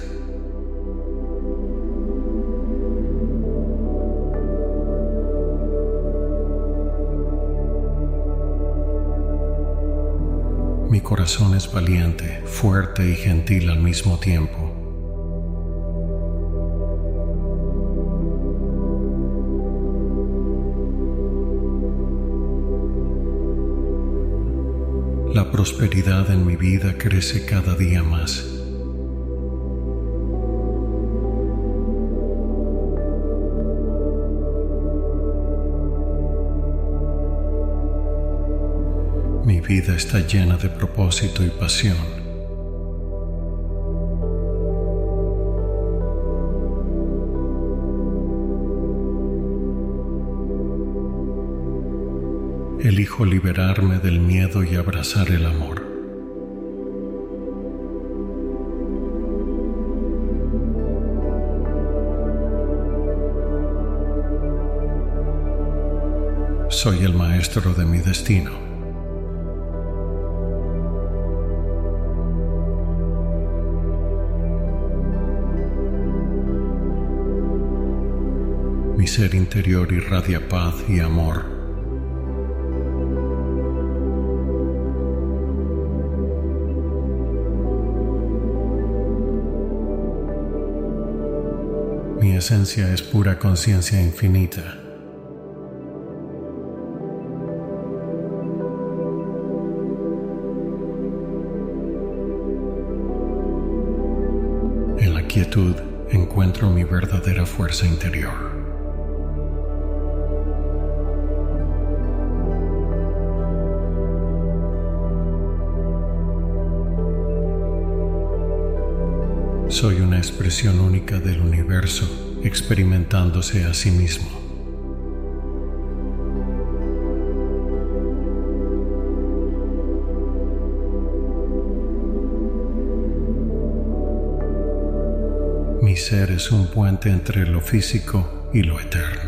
Mi corazón es valiente, fuerte y gentil al mismo tiempo. La prosperidad en mi vida crece cada día más. Mi vida está llena de propósito y pasión. Elijo liberarme del miedo y abrazar el amor. Soy el maestro de mi destino. Mi ser interior irradia paz y amor. Mi esencia es pura conciencia infinita. En la quietud encuentro mi verdadera fuerza interior. Soy una expresión única del universo, experimentándose a sí mismo. Mi ser es un puente entre lo físico y lo eterno.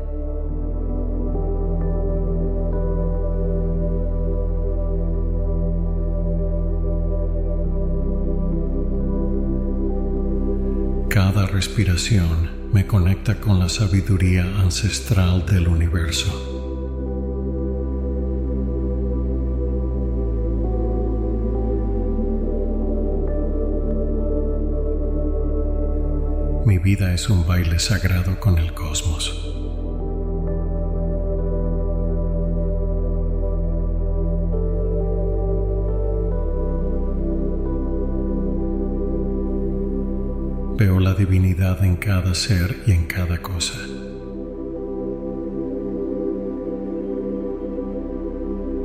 Cada respiración me conecta con la sabiduría ancestral del universo. Mi vida es un baile sagrado con el cosmos. Veo la divinidad en cada ser y en cada cosa.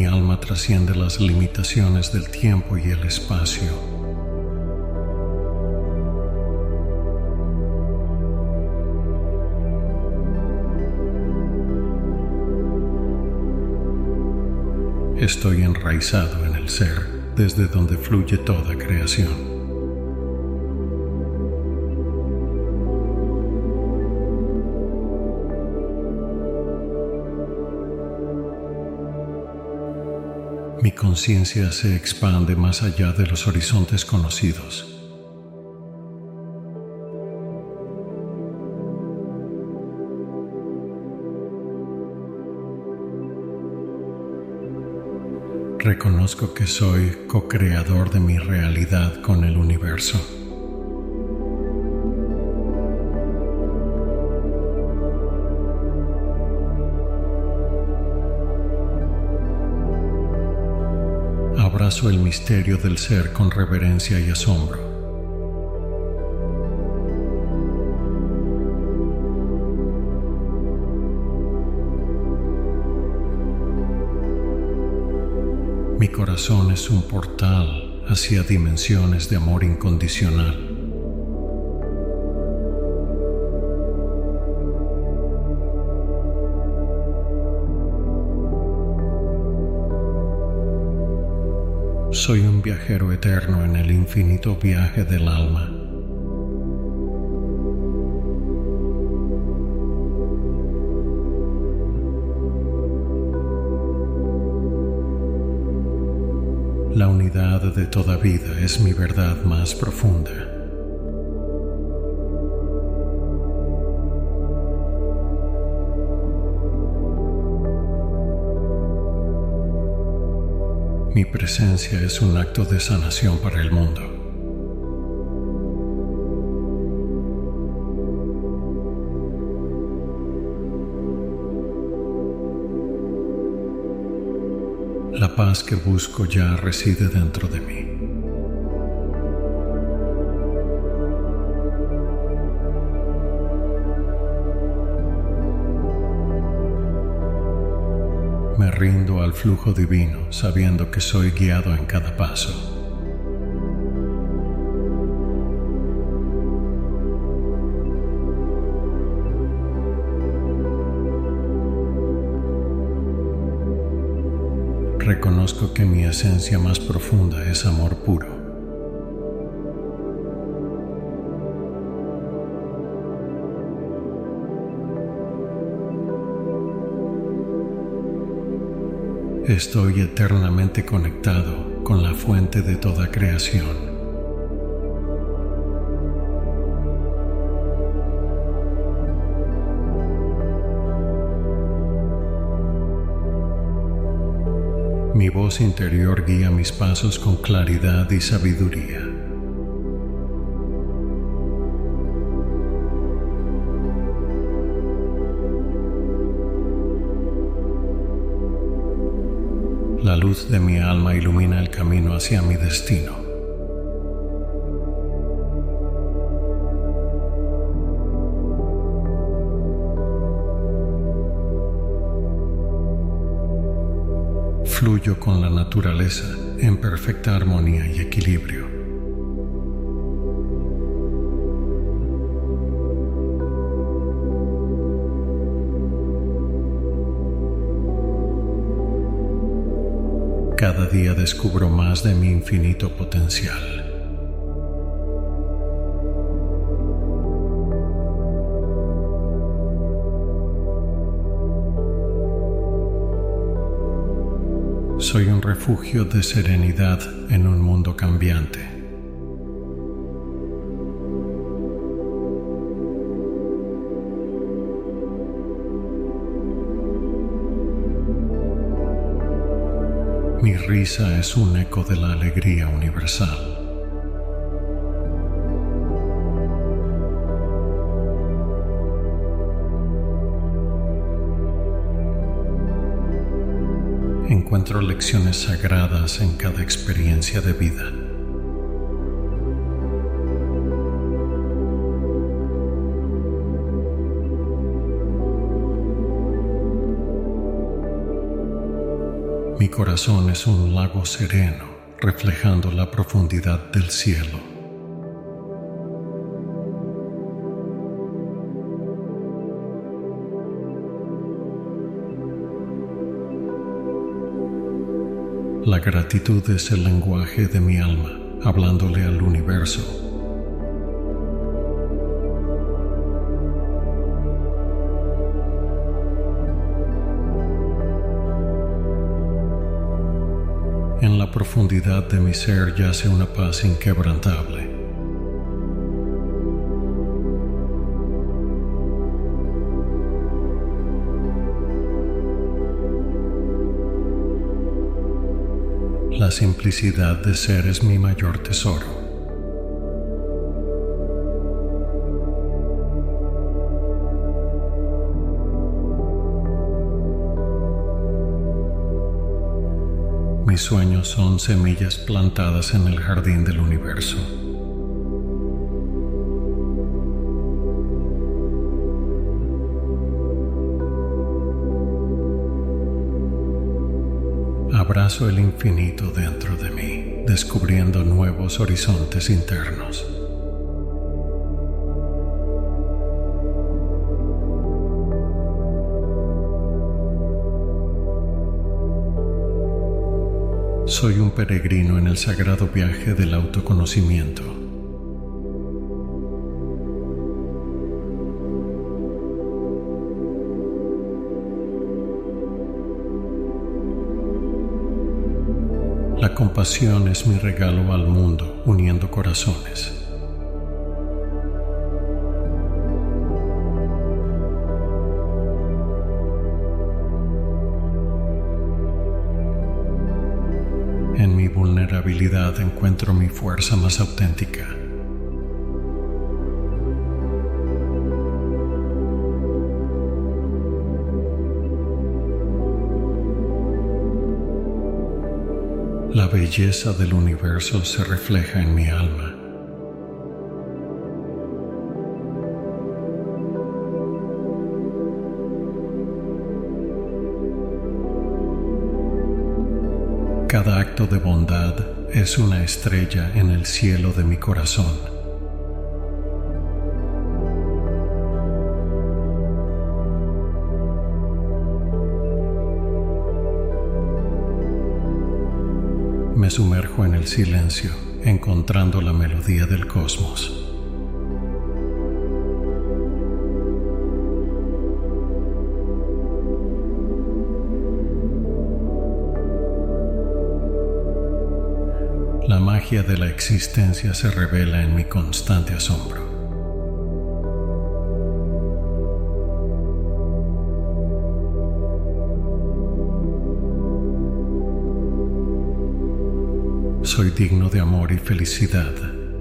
alma trasciende las limitaciones del tiempo y el espacio. Estoy enraizado en el ser, desde donde fluye toda creación. Mi conciencia se expande más allá de los horizontes conocidos. Reconozco que soy co-creador de mi realidad con el universo. Abrazo el misterio del ser con reverencia y asombro. Mi corazón es un portal hacia dimensiones de amor incondicional. Soy un viajero eterno en el infinito viaje del alma. La unidad de toda vida es mi verdad más profunda. Mi presencia es un acto de sanación para el mundo. La paz que busco ya reside dentro de mí. Me rindo al flujo divino, sabiendo que soy guiado en cada paso. Reconozco que mi esencia más profunda es amor puro. Estoy eternamente conectado con la fuente de toda creación. Mi voz interior guía mis pasos con claridad y sabiduría. La luz de mi alma ilumina el camino hacia mi destino. Fluyo con la naturaleza en perfecta armonía y equilibrio. Cada día descubro más de mi infinito potencial. Soy un refugio de serenidad en un mundo cambiante. Mi risa es un eco de la alegría universal. Encuentro lecciones sagradas en cada experiencia de vida. Mi corazón es un lago sereno, reflejando la profundidad del cielo. La gratitud es el lenguaje de mi alma, hablándole al universo. En la profundidad de mi ser yace una paz inquebrantable. La simplicidad de ser es mi mayor tesoro. Mis sueños son semillas plantadas en el jardín del universo. Abrazo el infinito dentro de mí, descubriendo nuevos horizontes internos. Soy un peregrino en el sagrado viaje del autoconocimiento. La compasión es mi regalo al mundo, uniendo corazones. En mi vulnerabilidad encuentro mi fuerza más auténtica. La belleza del universo se refleja en mi alma. Cada acto de bondad es una estrella en el cielo de mi corazón. Me sumerjo en el silencio, encontrando la melodía del cosmos. La magia de la existencia se revela en mi constante asombro. Soy digno de amor y felicidad.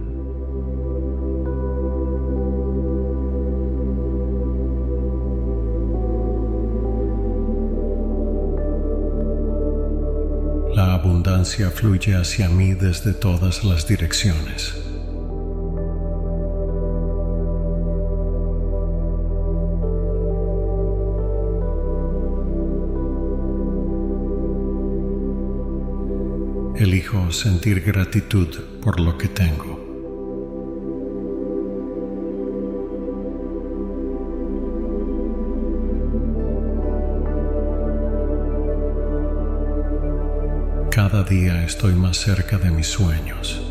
La abundancia fluye hacia mí desde todas las direcciones. Elijo sentir gratitud por lo que tengo. Cada día estoy más cerca de mis sueños.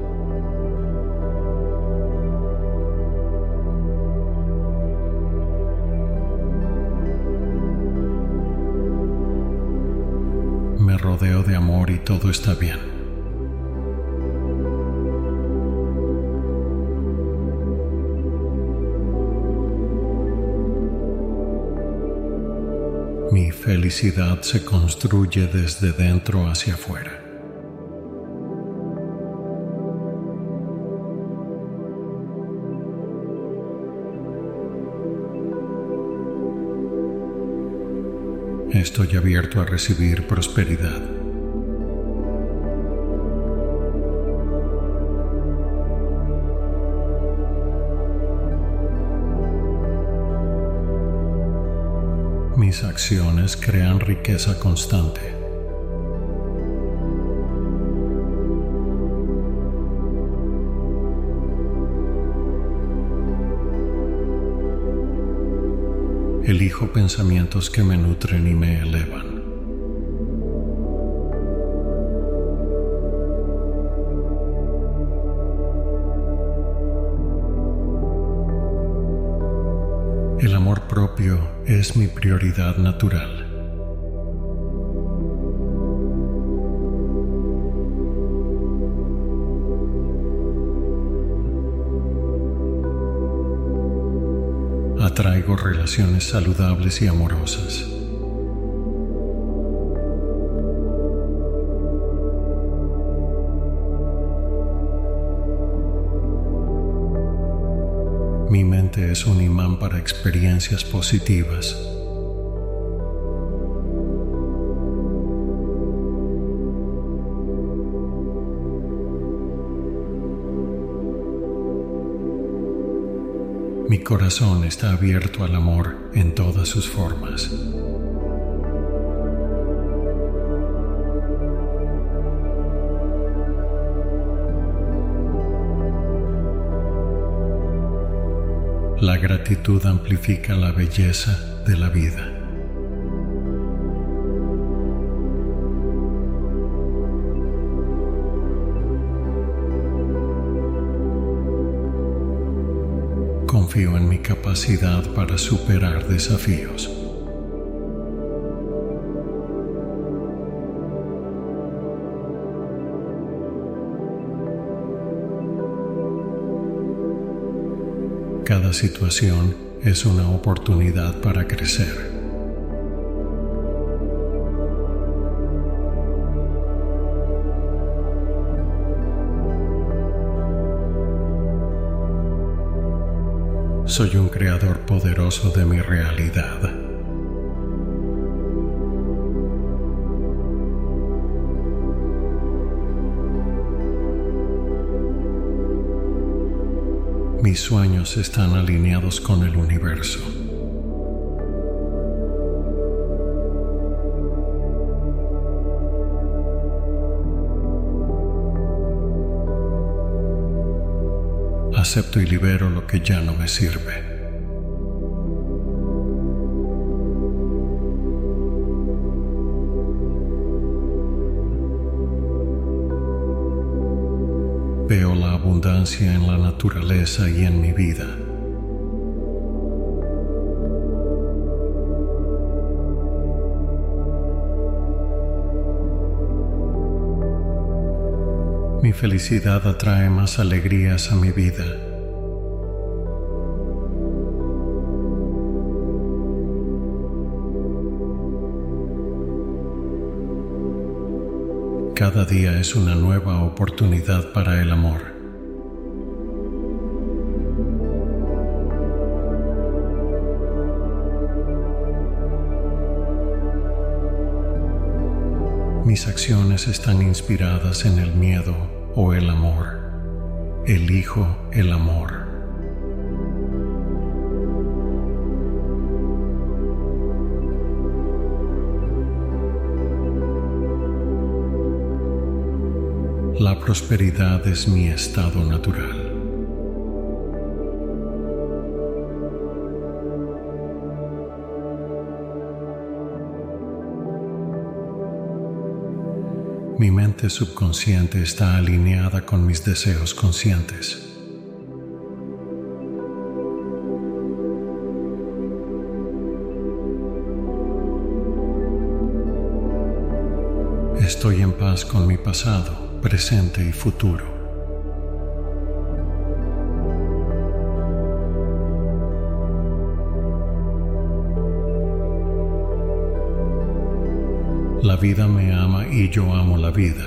Me rodeo de amor y todo está bien. Mi felicidad se construye desde dentro hacia afuera. Estoy abierto a recibir prosperidad. Mis acciones crean riqueza constante. Elijo pensamientos que me nutren y me elevan. El amor propio es mi prioridad natural. Atraigo relaciones saludables y amorosas. Mi mente es un imán para experiencias positivas. Mi corazón está abierto al amor en todas sus formas. La gratitud amplifica la belleza de la vida. Confío en mi capacidad para superar desafíos. Cada situación es una oportunidad para crecer. Soy un creador poderoso de mi realidad. Mis sueños están alineados con el universo. Acepto y libero lo que ya no me sirve. Veo la abundancia en la naturaleza y en mi vida. Mi felicidad atrae más alegrías a mi vida. Cada día es una nueva oportunidad para el amor. Mis acciones están inspiradas en el miedo o el amor. Elijo el amor. La prosperidad es mi estado natural. Mi mente subconsciente está alineada con mis deseos conscientes. Estoy en paz con mi pasado, presente y futuro. La vida me ama y yo amo la vida.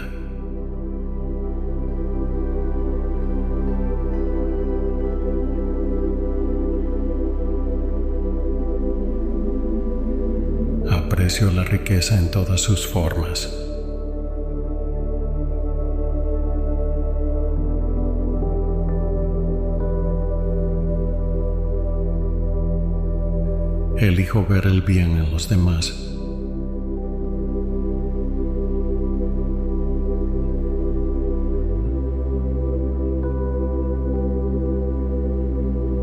Aprecio la riqueza en todas sus formas. Elijo ver el bien en los demás.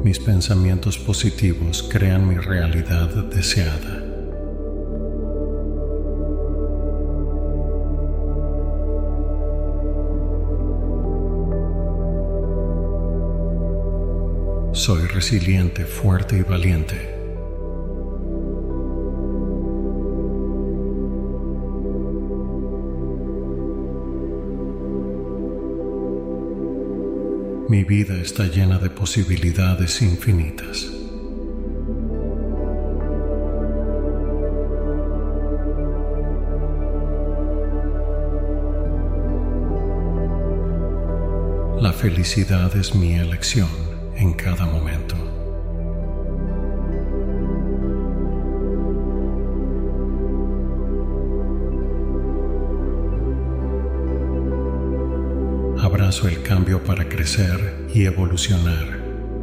Mis pensamientos positivos crean mi realidad deseada. Soy resiliente, fuerte y valiente. Mi vida está llena de posibilidades infinitas. La felicidad es mi elección en cada momento. Abrazo el cambio para crecer y evolucionar.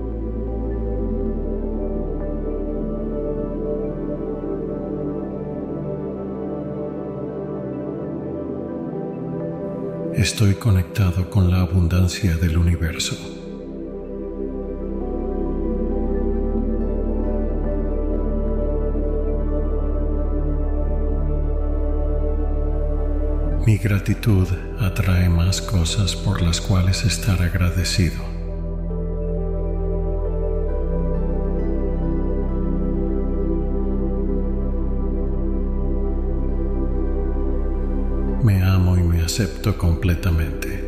Estoy conectado con la abundancia del universo. Mi gratitud atrae más cosas por las cuales estar agradecido. Me amo y me acepto completamente.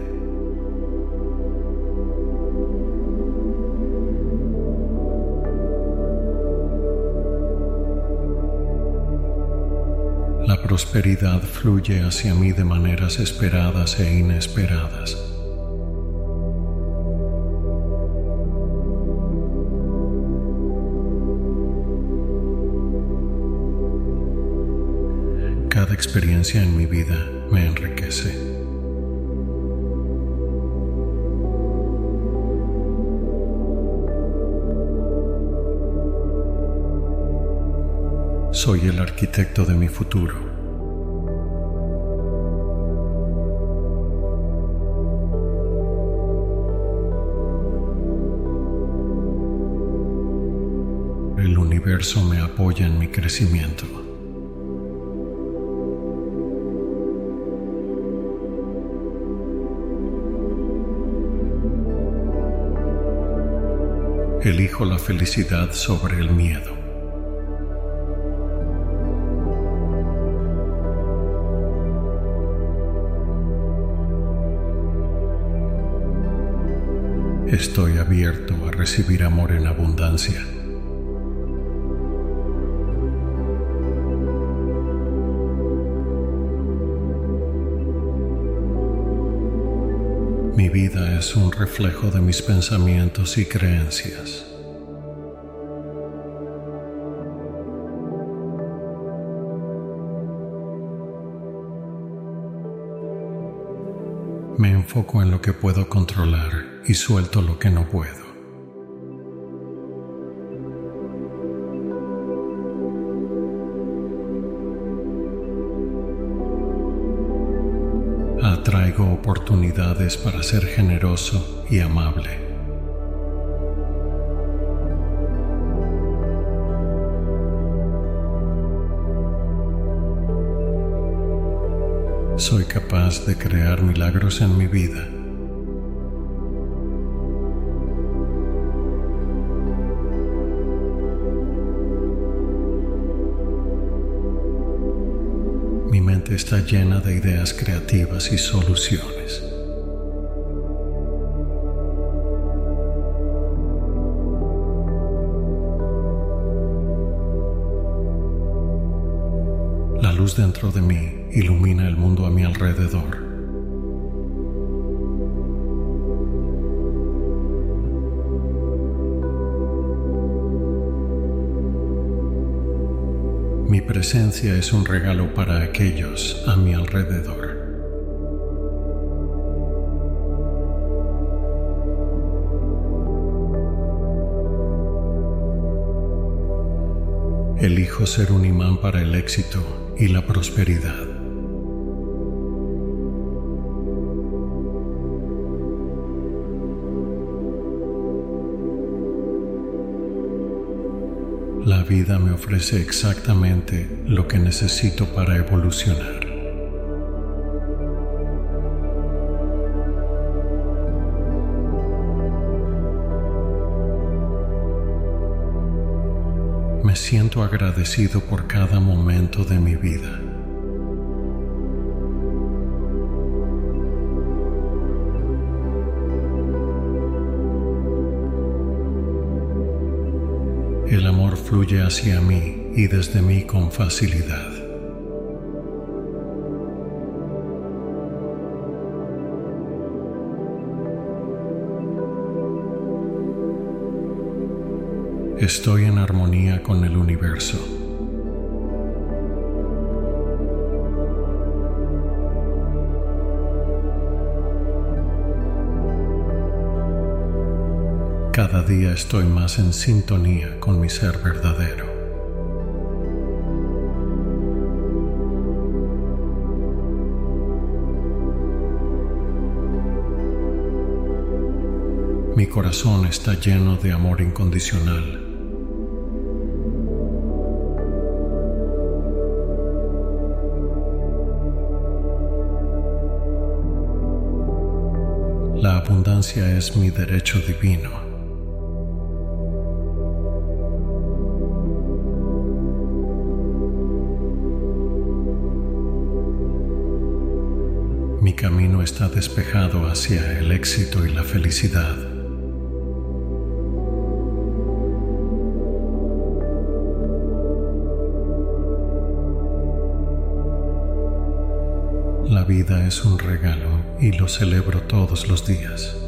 La prosperidad fluye hacia mí de maneras esperadas e inesperadas. Cada experiencia en mi vida me enriquece. Soy el arquitecto de mi futuro. El universo me apoya en mi crecimiento. Elijo la felicidad sobre el miedo. Estoy abierto a recibir amor en abundancia. Mi vida es un reflejo de mis pensamientos y creencias. Me enfoco en lo que puedo controlar y suelto lo que no puedo. Atraigo oportunidades para ser generoso y amable. Soy capaz de crear milagros en mi vida. Mi mente está llena de ideas creativas y soluciones. La luz dentro de mí ilumina el mundo a mi alrededor. Mi presencia es un regalo para aquellos a mi alrededor. Elijo ser un imán para el éxito y la prosperidad. La vida me ofrece exactamente lo que necesito para evolucionar. Me siento agradecido por cada momento de mi vida. El amor fluye hacia mí y desde mí con facilidad. Estoy en armonía con el universo. Cada día estoy más en sintonía con mi ser verdadero. Mi corazón está lleno de amor incondicional. La abundancia es mi derecho divino. Mi camino está despejado hacia el éxito y la felicidad. La vida es un regalo y lo celebro todos los días.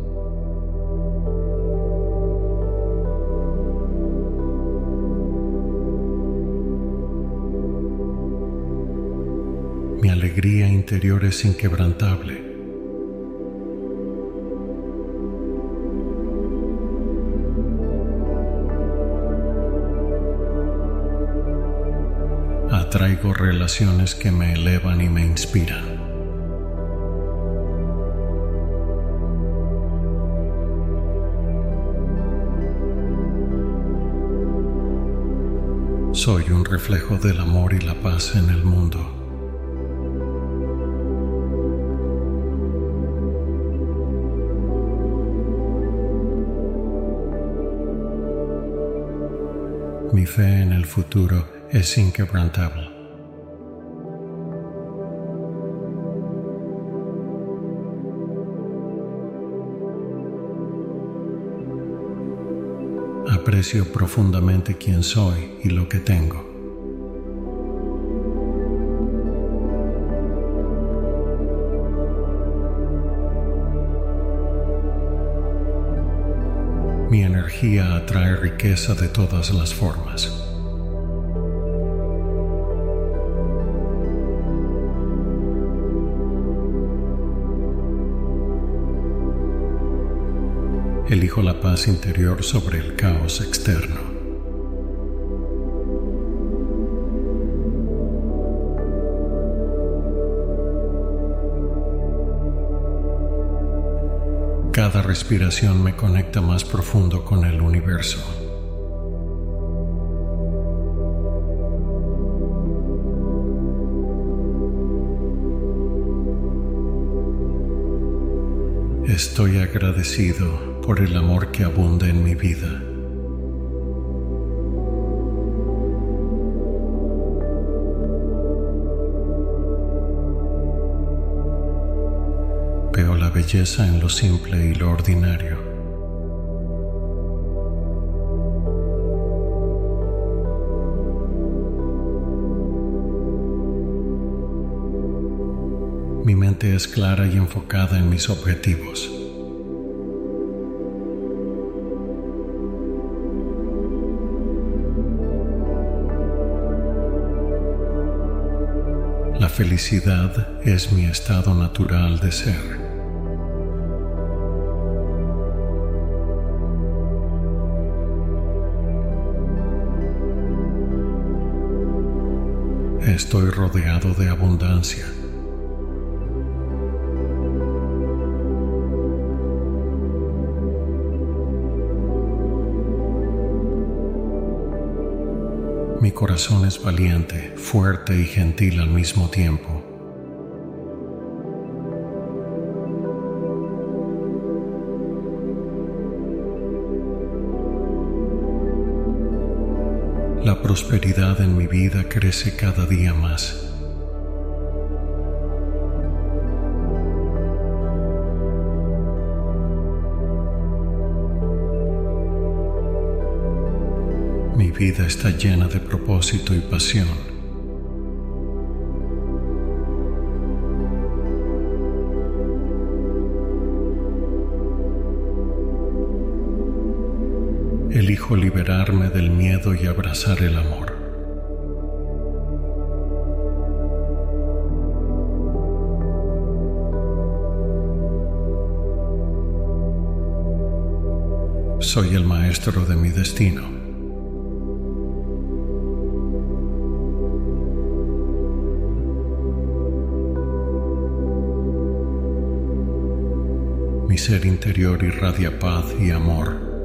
Mi alegría interior es inquebrantable. Atraigo relaciones que me elevan y me inspiran. Soy un reflejo del amor y la paz en el mundo. Mi fe en el futuro es inquebrantable. Aprecio profundamente quién soy y lo que tengo. Mi energía atrae riqueza de todas las formas. Elijo la paz interior sobre el caos externo. Cada respiración me conecta más profundo con el universo. Estoy agradecido por el amor que abunda en mi vida. Veo la belleza en lo simple y lo ordinario. Mi mente es clara y enfocada en mis objetivos. La felicidad es mi estado natural de ser. Estoy rodeado de abundancia. corazón es valiente, fuerte y gentil al mismo tiempo. La prosperidad en mi vida crece cada día más. Mi vida está llena de propósito y pasión. Elijo liberarme del miedo y abrazar el amor. Soy el maestro de mi destino. Mi ser interior irradia paz y amor.